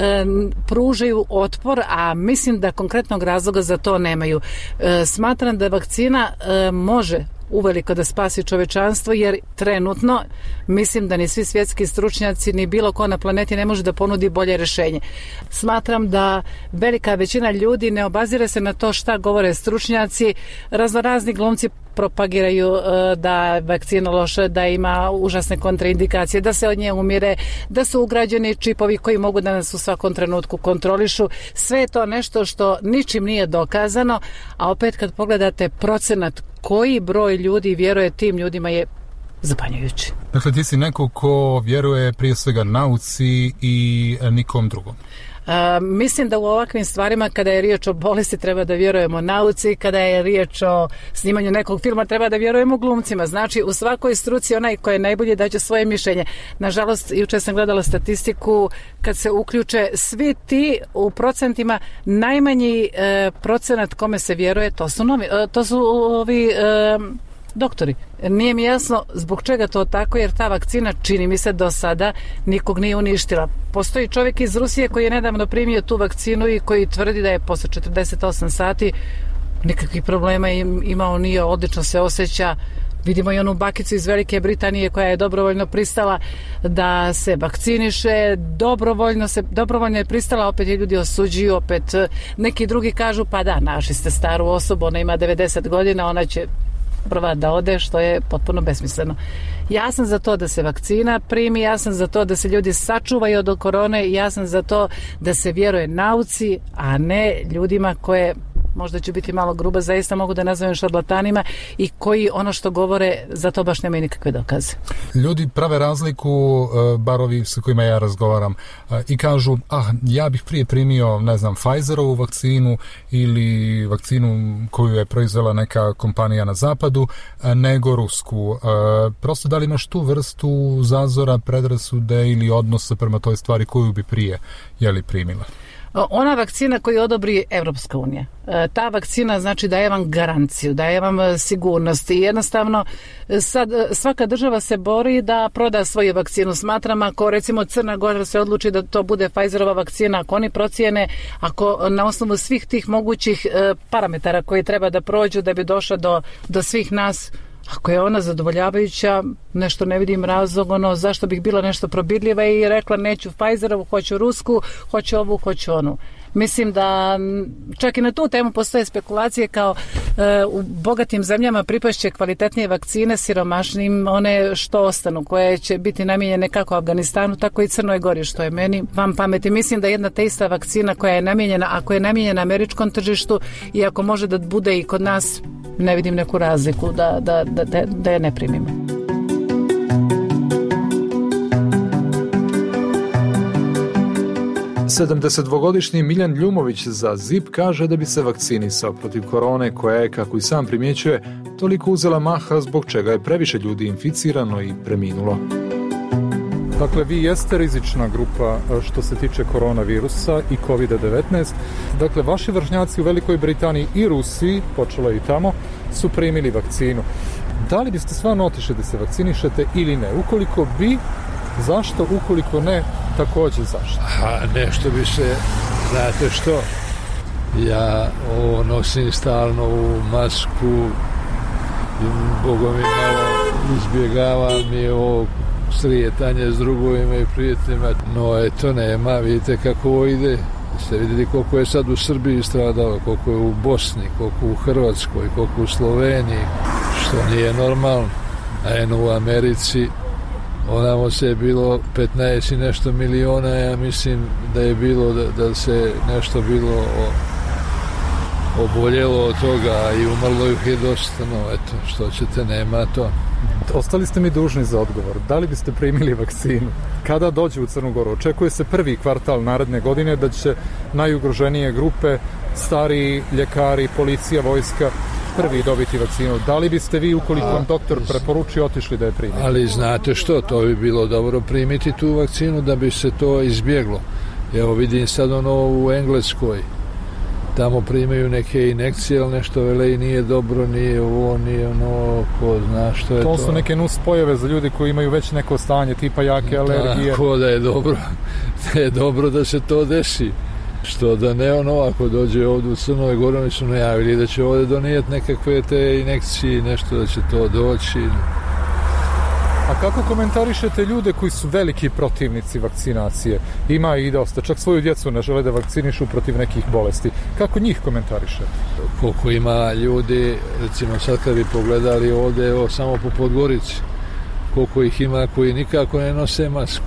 Speaker 11: pružaju otpor, a mislim da konkretnog razloga za to nemaju. Smatram da vakcina može uveliko da spasi čovečanstvo, jer trenutno mislim da ni svi svjetski stručnjaci ni bilo ko na planeti ne može da ponudi bolje rješenje. Smatram da velika većina ljudi ne obazire se na to šta govore stručnjaci, raznorazni glumci propagiraju da je vakcina loša, da ima užasne kontraindikacije, da se od nje umire, da su ugrađeni čipovi koji mogu da nas u svakom trenutku kontrolišu. Sve je to nešto što ničim nije dokazano, a opet kad pogledate procenat koji broj ljudi vjeruje tim ljudima je zapanjujući.
Speaker 2: Dakle, ti si neko ko vjeruje prije svega nauci i nikom drugom.
Speaker 11: Mislim da u ovakvim stvarima, kada je riječ o bolesti, treba da vjerujemo nauci, kada je riječ o snimanju nekog filma, treba da vjerujemo glumcima. Znači, u svakoj struci onaj koji je najbolji daće svoje mišljenje. Nažalost, jučer sam gledala statistiku, kad se uključe svi ti u procentima, najmanji procenat kome se vjeruje, to su ovi doktori. Nije mi jasno zbog čega to tako, jer ta vakcina, čini mi se, do sada nikog nije uništila. Postoji čovjek iz Rusije koji je nedavno primio tu vakcinu i koji tvrdi da je posle 48 sati nikakvih problema imao, nije, odlično se osjeća. Vidimo i onu bakicu iz Velike Britanije koja je dobrovoljno pristala da se vakciniše, dobrovoljno je pristala, opet je ljudi osuđuju, opet neki drugi kažu pa da, našli ste staru osobu, ona ima 90 godina, ona će prva da ode, što je potpuno besmisleno. Ja sam za to da se vakcina primi, ja sam za to da se ljudi sačuvaju od korone, ja sam za to da se vjeruje nauci, a ne ljudima koje, možda ću biti malo gruba, zaista mogu da nazovem šarlatanima i koji ono što govore za to baš nemaju nikakve dokaze.
Speaker 2: Ljudi prave razliku, bar ovi s kojima ja razgovaram, i kažu, ja bih prije primio, ne znam, Pfizerovu vakcinu ili vakcinu koju je proizvela neka kompanija na zapadu, nego rusku. Prosto da li imaš tu vrstu zazora, predrasude ili odnosa prema toj stvari koju bi prije primila?
Speaker 11: Ona vakcina koju odobri Evropska unija, ta vakcina znači daje vam garanciju, daje vam sigurnost i jednostavno sad svaka država se bori da proda svoju vakcinu. Smatram, ako recimo Crna Gora se odluči da to bude Pfizerova vakcina, ako oni procijene, ako na osnovu svih tih mogućih parametara koji treba da prođu da bi došla do svih nas, ako je ona zadovoljavajuća, nešto ne vidim razlog, zašto bih bila nešto probirljiva i rekla neću Pfizerovu, hoću rusku, hoću ovu, hoću onu. Mislim da čak i na tu temu postoje spekulacije kao u bogatim zemljama pripašće kvalitetnije vakcine, siromašnim one što ostanu, koje će biti namijenjene kako Afganistanu, tako i Crnoj Gori, što je meni van pameti. Mislim da jedna te ista vakcina koja je namijenjena, ako je namijenjena američkom tržištu i ako može da bude i kod nas, ne vidim neku razliku da je ne primimo.
Speaker 2: Sedamdesetdvogodišnji Miljan Ljumović za ZIP kaže da bi se vakcinisao protiv korone koja je, kako i sam primjećuje, toliko uzela maha zbog čega je previše ljudi inficirano i preminulo.
Speaker 12: Dakle, vi jeste rizična grupa što se tiče koronavirusa i COVID-19. Dakle, vaši vršnjaci u Velikoj Britaniji i Rusiji, počelo je i tamo, su primili vakcinu. Da li biste stvarno otišli da se vakcinišete ili ne? Ukoliko bi, zašto? Ukoliko ne, također zašto?
Speaker 14: Nešto bi se, znate što, ja nosim stalno u masku, Bogom mi malo izbjegavam i ovo srijetanje s drugovima i prijateljima, no eto nema, vidite kako ovo ide. Ste vidjeli koliko je sad u Srbiji stradalo, koliko je u Bosni, koliko u Hrvatskoj, koliko u Sloveniji, što nije normalno. A u Americi onamo se je bilo 15 i nešto miliona, ja mislim da je bilo da se nešto bilo oboljelo od toga i umrlo ih je dosta, no eto, što ćete, nema to.
Speaker 12: Ostali ste mi dužni za odgovor. Da li biste primili vakcinu? Kada dođe u Crnu Goru? Očekuje se prvi kvartal naredne godine da će najugroženije grupe, stariji, ljekari, policija, vojska, prvi dobiti vakcinu. Da li biste vi, ukoliko vam doktor preporuči, otišli da je primite?
Speaker 14: Ali znate što, to bi bilo dobro primiti tu vakcinu da bi se to izbjeglo. Evo vidim sad u Engleskoj, tamo primaju neke injekcije, ali nešto vele i nije dobro, nije ovo, nije ono, ko zna što je to.
Speaker 12: To su neke nuspojave za ljudi koji imaju već neko stanje, tipa jake alergije.
Speaker 14: Tako da je dobro da se to desi. Što da ne ako dođe ovdje u Crnoj Gori, oni su najavili da će ovdje donijeti nekakve te injekcije, nešto da će to doći.
Speaker 12: A kako komentarišete ljude koji su veliki protivnici vakcinacije? Ima i dosta, čak svoju djecu ne žele da vakcinišu protiv nekih bolesti. Kako njih komentarišete?
Speaker 14: Koliko ima ljudi, recimo sad kad bi pogledali ovdje, samo po Podgorici, koliko ih ima koji nikako ne nose masku.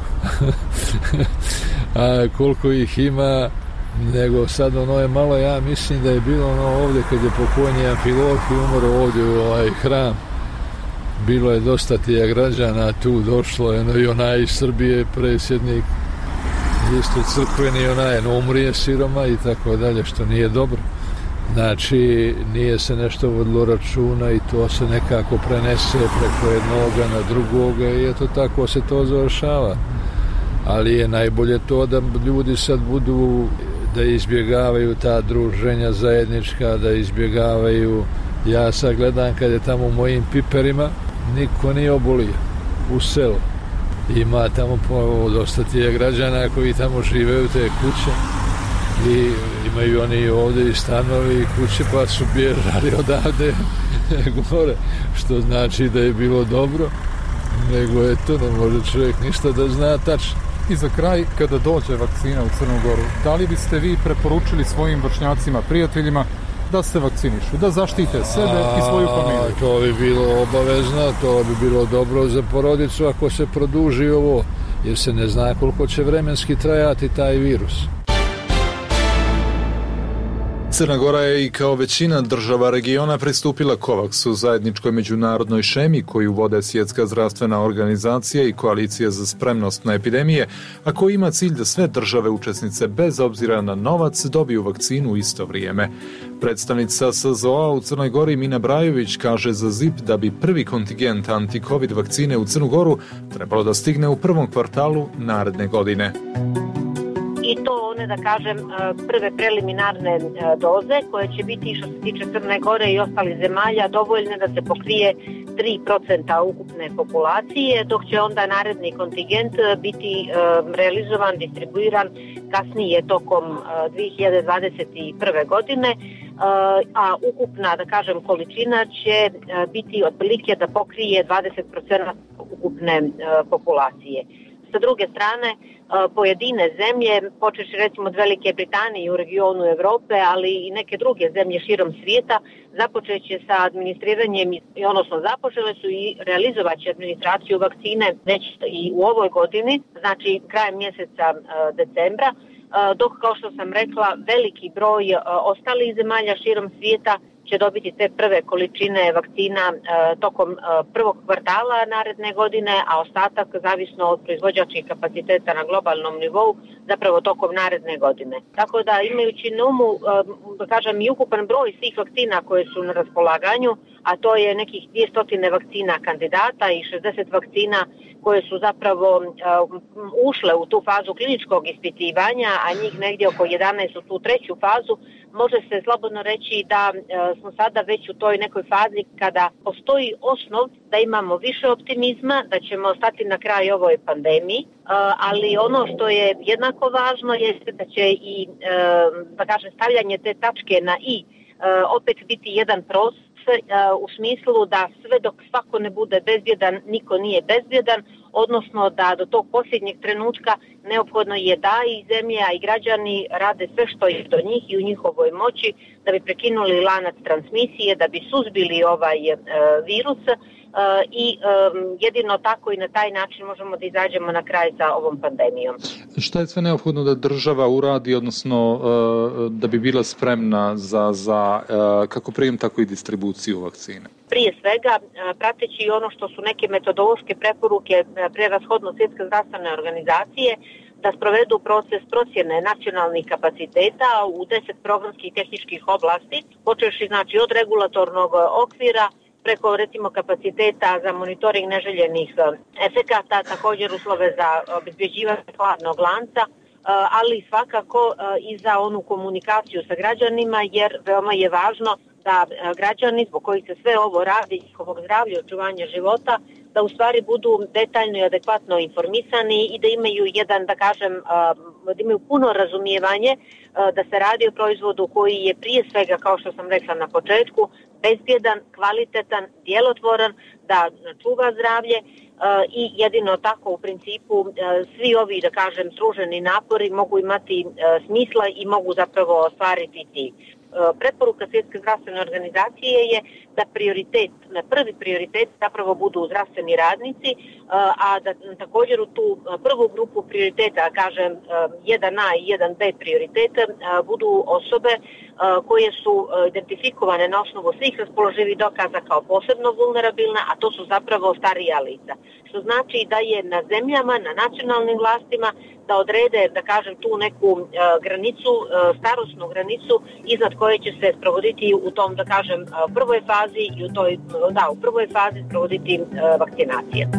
Speaker 14: A koliko ih ima, nego sad je malo, ja mislim da je bilo ovdje kad je pokojni Amfilohi umro ovdje u hram. Bilo je dosta tih građana tu, došlo je i onaj iz Srbije predsjednik, isto crkveni umrije siroma i tako dalje, što nije dobro. Znači, nije se nešto vodilo računa i to se nekako prenese preko jednoga na drugoga i eto tako se to završava. Ali je najbolje to da ljudi sad budu, da izbjegavaju ta druženja zajednička, da izbjegavaju Ja sad gledam kad je tamo u mojim piperima, niko nije obolio u selu. Ima tamo dosta tije građana koji tamo žive u te kuće i imaju oni ovdje i stanovi i kuće, pa su bježali odavde gore, što znači da je bilo dobro, nego eto, ne može čovjek ništa da zna tačno.
Speaker 12: I za kraj, kada dođe vakcina u Crnu Goru, da li biste vi preporučili svojim vršnjacima, prijateljima da se vakcinišu, da zaštite sebe i svoju familiju?
Speaker 14: To bi bilo obavezno, to bi bilo dobro za porodicu ako se produži ovo, jer se ne zna koliko će vremenski trajati taj virus.
Speaker 2: Crna Gora je i kao većina država regiona pristupila COVAX-u, zajedničkoj međunarodnoj šemi koju vode Svjetska zdravstvena organizacija i Koalicija za spremnost na epidemije, a koji ima cilj da sve države učesnice bez obzira na novac dobiju vakcinu u isto vrijeme. Predstavnica SZO-a u Crnoj Gori Mina Brajović kaže za ZIP da bi prvi kontingent anti-covid vakcine u Crnu Goru trebalo da stigne u prvom kvartalu naredne godine.
Speaker 15: I to one, da kažem, prve preliminarne doze koje će biti, što se tiče Crne Gore i ostalih zemalja, dovoljne da se pokrije 3% ukupne populacije, dok će onda naredni kontingent biti realizovan, distribuiran kasnije tokom 2021. godine, a ukupna, da kažem, količina će biti otprilike da pokrije 20% ukupne populacije. Sa druge strane, pojedine zemlje, počeši recimo od Velike Britanije u regionu Evrope, ali i neke druge zemlje širom svijeta, započeće sa administriranjem, odnosno započele su i realizovat će administraciju vakcine već i u ovoj godini, znači krajem mjeseca decembra, dok, kao što sam rekla, veliki broj ostalih zemalja širom svijeta će dobiti te prve količine vakcina tokom prvog kvartala naredne godine, a ostatak, zavisno od proizvođačkih kapaciteta na globalnom nivou, zapravo tokom naredne godine. Tako da, imajući na umu, da kažem, i ukupan broj svih vakcina koje su na raspolaganju, a to je nekih 200 vakcina kandidata i 60 vakcina koje su zapravo ušle u tu fazu kliničkog ispitivanja, a njih negdje oko 11 u tu treću fazu, može se slobodno reći da smo sada već u toj nekoj fazi kada postoji osnov da imamo više optimizma, da ćemo stati na kraj ovoj pandemiji, ali ono što je jednako važno je da će i, da kažem, stavljanje te tačke na i opet biti jedan proces, u smislu da sve dok svako ne bude bezbjedan, niko nije bezbjedan, odnosno da do tog posljednjeg trenutka neophodno je da i zemlja i građani rade sve što je do njih i u njihovoj moći da bi prekinuli lanac transmisije, da bi suzbili ovaj virus i jedino tako i na taj način možemo da izađemo na kraj sa ovom pandemijom.
Speaker 2: Šta je sve neophodno da država uradi, odnosno da bi bila spremna za kako prijem, tako i distribuciju vakcine?
Speaker 15: Prije svega, prateći ono što su neke metodološke preporuke prevashodno Svjetske zdravstvene organizacije, da sprovedu proces procjene nacionalnih kapaciteta u 10 programskih tehničkih oblasti, počevši znači od regulatornog okvira, preko recimo kapaciteta za monitoring neželjenih efekata, također uslove za obezbeđivanje hladnog lanca, ali svakako i za onu komunikaciju sa građanima, jer veoma je važno da građani zbog kojih se sve ovo radi, njihovog zdravlja i očuvanja života, da u stvari budu detaljno i adekvatno informisani i da imaju jedan, da kažem, da imaju puno razumijevanje da se radi o proizvodu koji je prije svega, kao što sam rekla na početku, bezbjedan, kvalitetan, djelotvoran, da čuva zdravlje i jedino tako u principu svi ovi, da kažem, struženi napori mogu imati smisla i mogu zapravo ostvariti cilj. Preporuka Svjetske zdravstvene organizacije je da prvi prioritet zapravo budu zdravstveni radnici, a da također u tu prvu grupu prioriteta, kažem 1A i 1B prioriteta, budu osobe koje su identifikovane na osnovu svih raspoloživih dokaza kao posebno vulnerabilne, a to su zapravo starija lica. Što znači da je na zemljama, na nacionalnim vlastima da odrede, da kažem, tu neku granicu, starosnu granicu iznad koje će se sprovoditi u tom, da kažem, prvoj fazi i u prvoj fazi sprovoditi vakcinacija.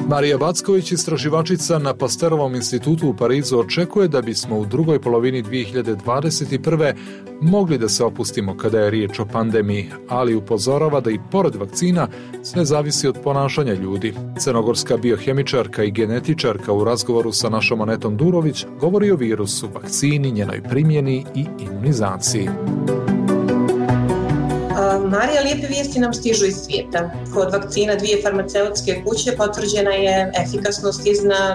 Speaker 2: Marija Backović, istraživačica na Pasterovom institutu u Parizu, očekuje da bismo u drugoj polovini 2021. mogli da se opustimo kada je riječ o pandemiji, ali upozorava da i pored vakcina sve zavisi od ponašanja ljudi. Crnogorska biohemičarka i genetičarka u razgovoru sa našom Anetom Durović govori o virusu, vakcini, njenoj primjeni i imunizaciji.
Speaker 16: Marija, lijepe vijesti nam stižu iz svijeta. Kod vakcina 2 farmaceutske kuće potvrđena je efikasnost iznad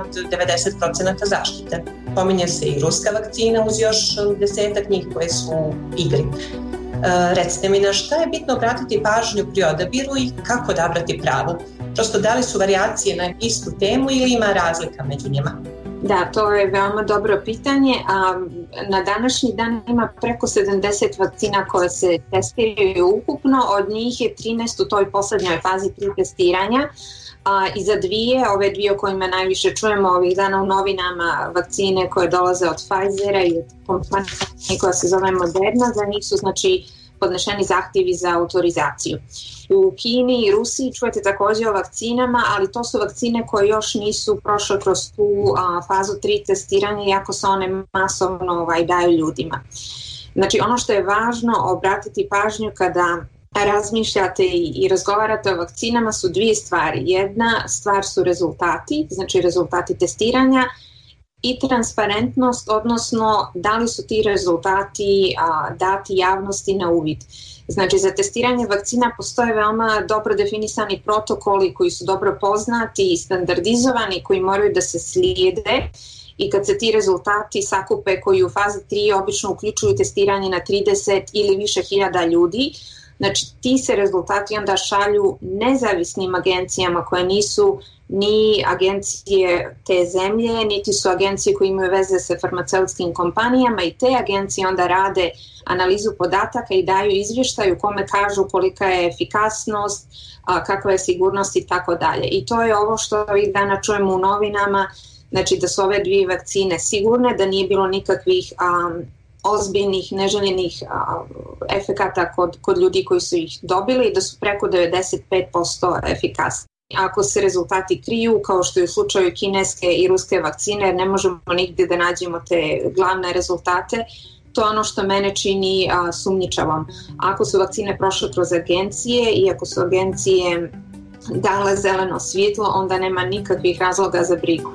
Speaker 16: 90% zaštite. Pominje se i ruska vakcina uz još 10-ak njih koje su u igri. Recite mi, na šta je bitno obratiti pažnju pri odabiru i kako odabrati pravu? Prosto, da li su varijacije na istu temu ili ima razlika među njima?
Speaker 17: Da, to je veoma dobro pitanje. Na današnji dan ima preko 70 vakcina koje se testiraju ukupno, od njih je 13 u toj posljednjoj fazi pri testiranja. I za ove dvije o kojima najviše čujemo ovih dana u novinama, vakcine koje dolaze od Pfizera i od kompanije koja se zove Moderna, za njih su podnešeni zahtjevi za autorizaciju. U Kini i Rusiji čujete također o vakcinama, ali to su vakcine koje još nisu prošle kroz tu fazu 3 testiranja, iako se one masovno daju ljudima. Znači, ono što je važno obratiti pažnju kada razmišljate i razgovarate o vakcinama su 2 stvari. Jedna stvar su rezultati, znači rezultati testiranja, i transparentnost, odnosno da li su ti rezultati dati javnosti na uvid. Znači, za testiranje vakcina postoje veoma dobro definisani protokoli koji su dobro poznati i standardizovani, koji moraju da se slijede, i kad se ti rezultati sakupe, koji u fazi 3 obično uključuju testiranje na 30 ili više hiljada ljudi, znači ti se rezultati onda šalju nezavisnim agencijama koje nisu ni agencije te zemlje, niti su agencije koje imaju veze sa farmaceutskim kompanijama, i te agencije onda rade analizu podataka i daju izvještaj u kome kažu kolika je efikasnost, kakva je sigurnost i tako dalje. I to je ovo što ovih dana čujemo u novinama, znači da su ove 2 vakcine sigurne, da nije bilo nikakvih ozbiljnih, neželjenih efekata kod ljudi koji su ih dobili, i da su preko 95% efikasni. Ako se rezultati kriju, kao što je u slučaju kineske i ruske vakcine, ne možemo nigdje da nađemo te glavne rezultate, to je ono što mene čini sumnjičavom. Ako su vakcine prošle kroz agencije i ako su agencije dale zeleno svjetlo, onda nema nikakvih razloga za brigu.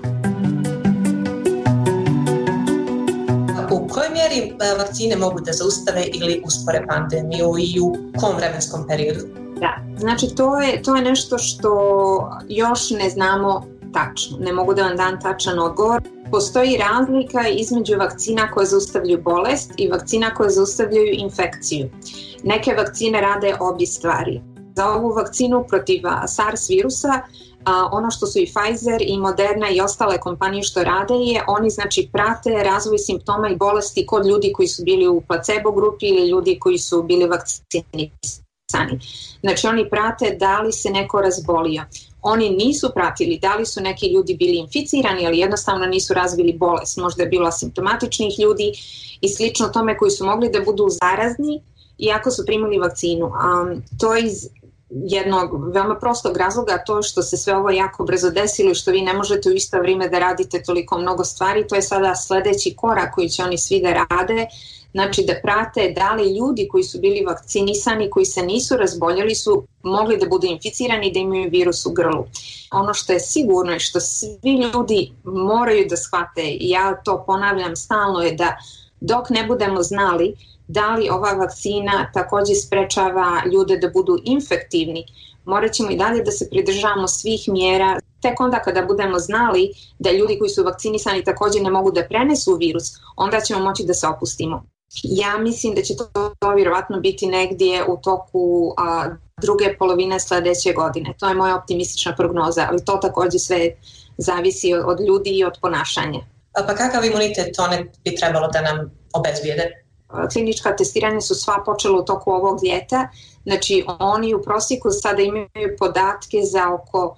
Speaker 16: U kojoj mjeri vakcine mogu da zaustave ili uspore pandemiju i u kom vremenskom periodu?
Speaker 17: Da, znači to je nešto što još ne znamo tačno. Ne mogu da vam dam tačan odgovor. Postoji razlika između vakcina koje zaustavljaju bolest i vakcina koje zaustavljaju infekciju. Neke vakcine rade obje stvari. Za ovu vakcinu protiv SARS virusa, ono što su i Pfizer i Moderna i ostale kompanije što rade je, oni znači prate razvoj simptoma i bolesti kod ljudi koji su bili u placebo grupi ili ljudi koji su bili vakcinisani. Znači oni prate da li se neko razbolio. Oni nisu pratili da li su neki ljudi bili inficirani, ali jednostavno nisu razvili bolest. Možda je bilo asimptomatičnih ljudi i slično tome koji su mogli da budu zarazni iako su primili vakcinu. To je iz jednog veoma prostog razloga, to što se sve ovo jako brzo desilo i što vi ne možete u isto vrijeme da radite toliko mnogo stvari. To je sada sljedeći korak koji će oni svi da rade, znači da prate da li ljudi koji su bili vakcinisani, koji se nisu razboljeli, su mogli da budu inficirani i da imaju virus u grlu. Ono što je sigurno i što svi ljudi moraju da shvate, i ja to ponavljam stalno, je da dok ne budemo znali da li ova vakcina također sprečava ljude da budu infektivni, morat ćemo i dalje da se pridržavamo svih mjera. Tek onda kada budemo znali da ljudi koji su vakcinisani također ne mogu da prenesu virus, onda ćemo moći da se opustimo. Ja mislim da će to vjerovatno biti negdje u toku druge polovine sljedeće godine. To je moja optimistična prognoza, ali to također sve zavisi od ljudi i od ponašanja.
Speaker 16: Pa kakav imunitet one bi trebalo da nam obezbijede?
Speaker 17: Klinička testiranja su sva počela u toku ovog ljeta, znači oni u prosjeku sada imaju podatke za oko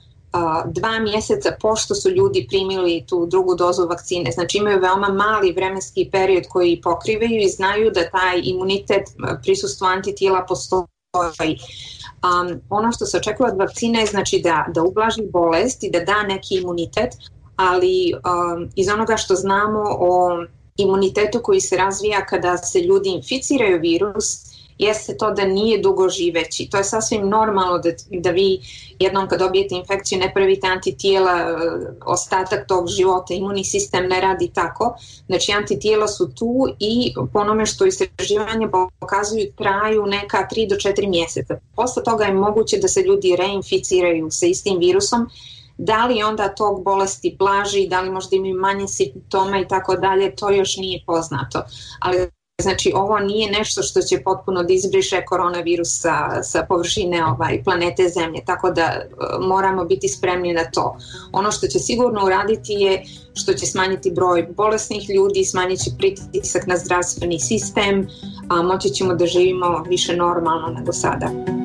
Speaker 17: 2 mjeseca pošto su ljudi primili tu drugu dozu vakcine. Znači imaju veoma mali vremenski period koji pokrivaju i znaju da taj imunitet, prisustvo antitijela postoji. Ono što se očekuje od vakcine je znači da ublaži bolest i da da neki imunitet, ali iz onoga što znamo o imunitetu koji se razvija kada se ljudi inficiraju virus, jeste to da nije dugo živeći. To je sasvim normalno da vi jednom kad dobijete infekciju ne pravite antitijela ostatak tog života, imunni sistem ne radi tako. Znači antitijela su tu i po onome što istraživanje pokazuju traju neka 3 do 4 mjeseca. Posle toga je moguće da se ljudi reinficiraju sa istim virusom. Da li onda tog bolesti blaži, da li možda imaju manje simptoma i tako dalje, to još nije poznato. Ali znači ovo nije nešto što će potpuno da izbriše koronavirus sa površine planete Zemlje, tako da moramo biti spremni na to. Ono što će sigurno uraditi je što će smanjiti broj bolesnih ljudi, smanjit će pritisak na zdravstveni sistem, a moći ćemo da živimo više normalno nego sada.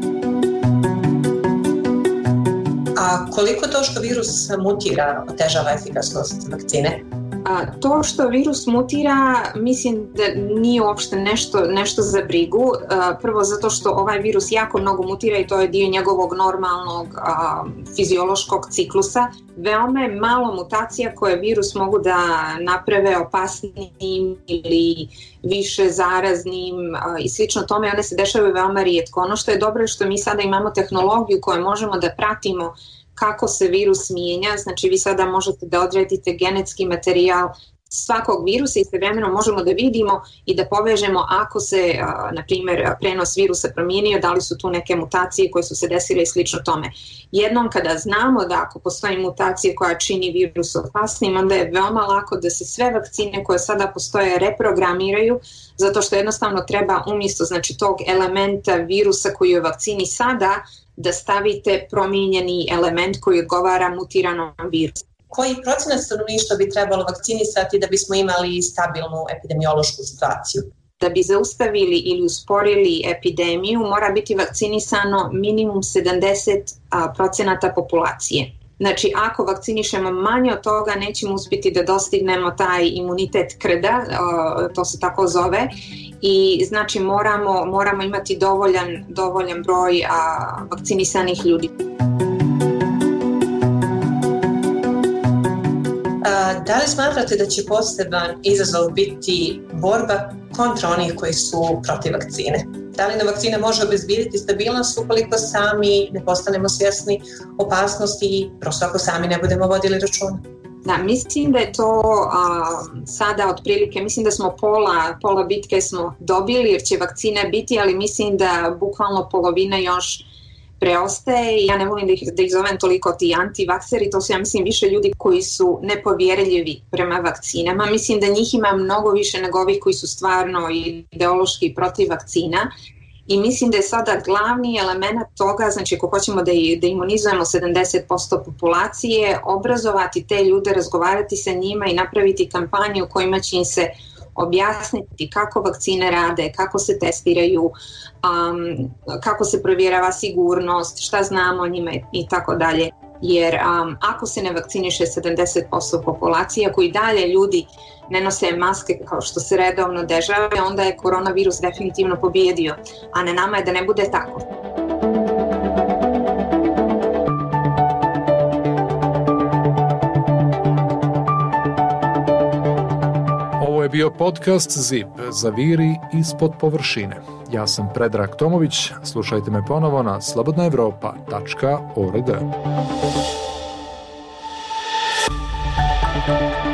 Speaker 16: A koliko to što virus mutira otežava efikasnost vakcine?
Speaker 17: To što virus mutira, mislim da nije uopšte nešto za brigu. Prvo zato što ovaj virus jako mnogo mutira i to je dio njegovog normalnog fiziološkog ciklusa. Veoma je malo mutacija koje virus mogu da naprave opasnim ili više zaraznim i slično tome. One se dešavaju veoma rijetko. Ono što je dobro je što mi sada imamo tehnologiju koju možemo da pratimo kako se virus mijenja, znači vi sada možete da odredite genetski materijal svakog virusa i istovremeno možemo da vidimo i da povežemo ako se, na primjer, prenos virusa promijenio, da li su tu neke mutacije koje su se desile i slično tome. Jednom kada znamo da ako postoji mutacije koja čini virus opasnim, onda je veoma lako da se sve vakcine koje sada postoje reprogramiraju, zato što jednostavno treba umjesto znači, tog elementa virusa koji je u vakcini sada, da stavite promijenjeni element koji odgovara mutiranom virusu.
Speaker 16: Koji procenat stanovništva bi trebalo vakcinisati da bismo imali stabilnu epidemiološku situaciju?
Speaker 17: Da bi zaustavili ili usporili epidemiju mora biti vakcinisano minimum 70% populacije. Znači, ako vakcinišemo manje od toga, nećemo uspjeti da dostignemo taj imunitet krda, to se tako zove, i znači moramo imati dovoljan broj vakcinisanih ljudi.
Speaker 16: Da li smatrate da će poseban izazov biti borba kontra onih koji su protiv vakcine? Da li nam vakcina može obezbijediti stabilnost ukoliko sami ne postanemo svjesni opasnosti i prosto ako sami ne budemo vodili računa?
Speaker 17: Da, mislim da je to sada otprilike, mislim da smo pola bitke smo dobili jer će vakcina biti, ali mislim da bukvalno polovina još preostaje i ja ne volim da ih zovem toliko ti antivakseri, to su ja mislim više ljudi koji su nepovjerljivi prema vakcinama. Mislim da njih ima mnogo više nego ovih koji su stvarno ideološki protiv vakcina i mislim da je sada glavni element toga, znači ako hoćemo da imunizujemo 70% populacije, obrazovati te ljude, razgovarati sa njima i napraviti kampanje u kojima će im se objasniti kako vakcine rade, kako se testiraju, kako se provjerava sigurnost, šta znamo o njima i tako dalje. Jer ako se ne vakciniše 70% populacije, ako i dalje ljudi ne nose maske kao što se redovno dešava, onda je koronavirus definitivno pobijedio, a na nama je da ne bude tako.
Speaker 2: Ovo je bio podcast ZIP Zaviri ispod površine. Ja sam Predrag Tomović, slušajte me ponovo na slobodnaevropa.org.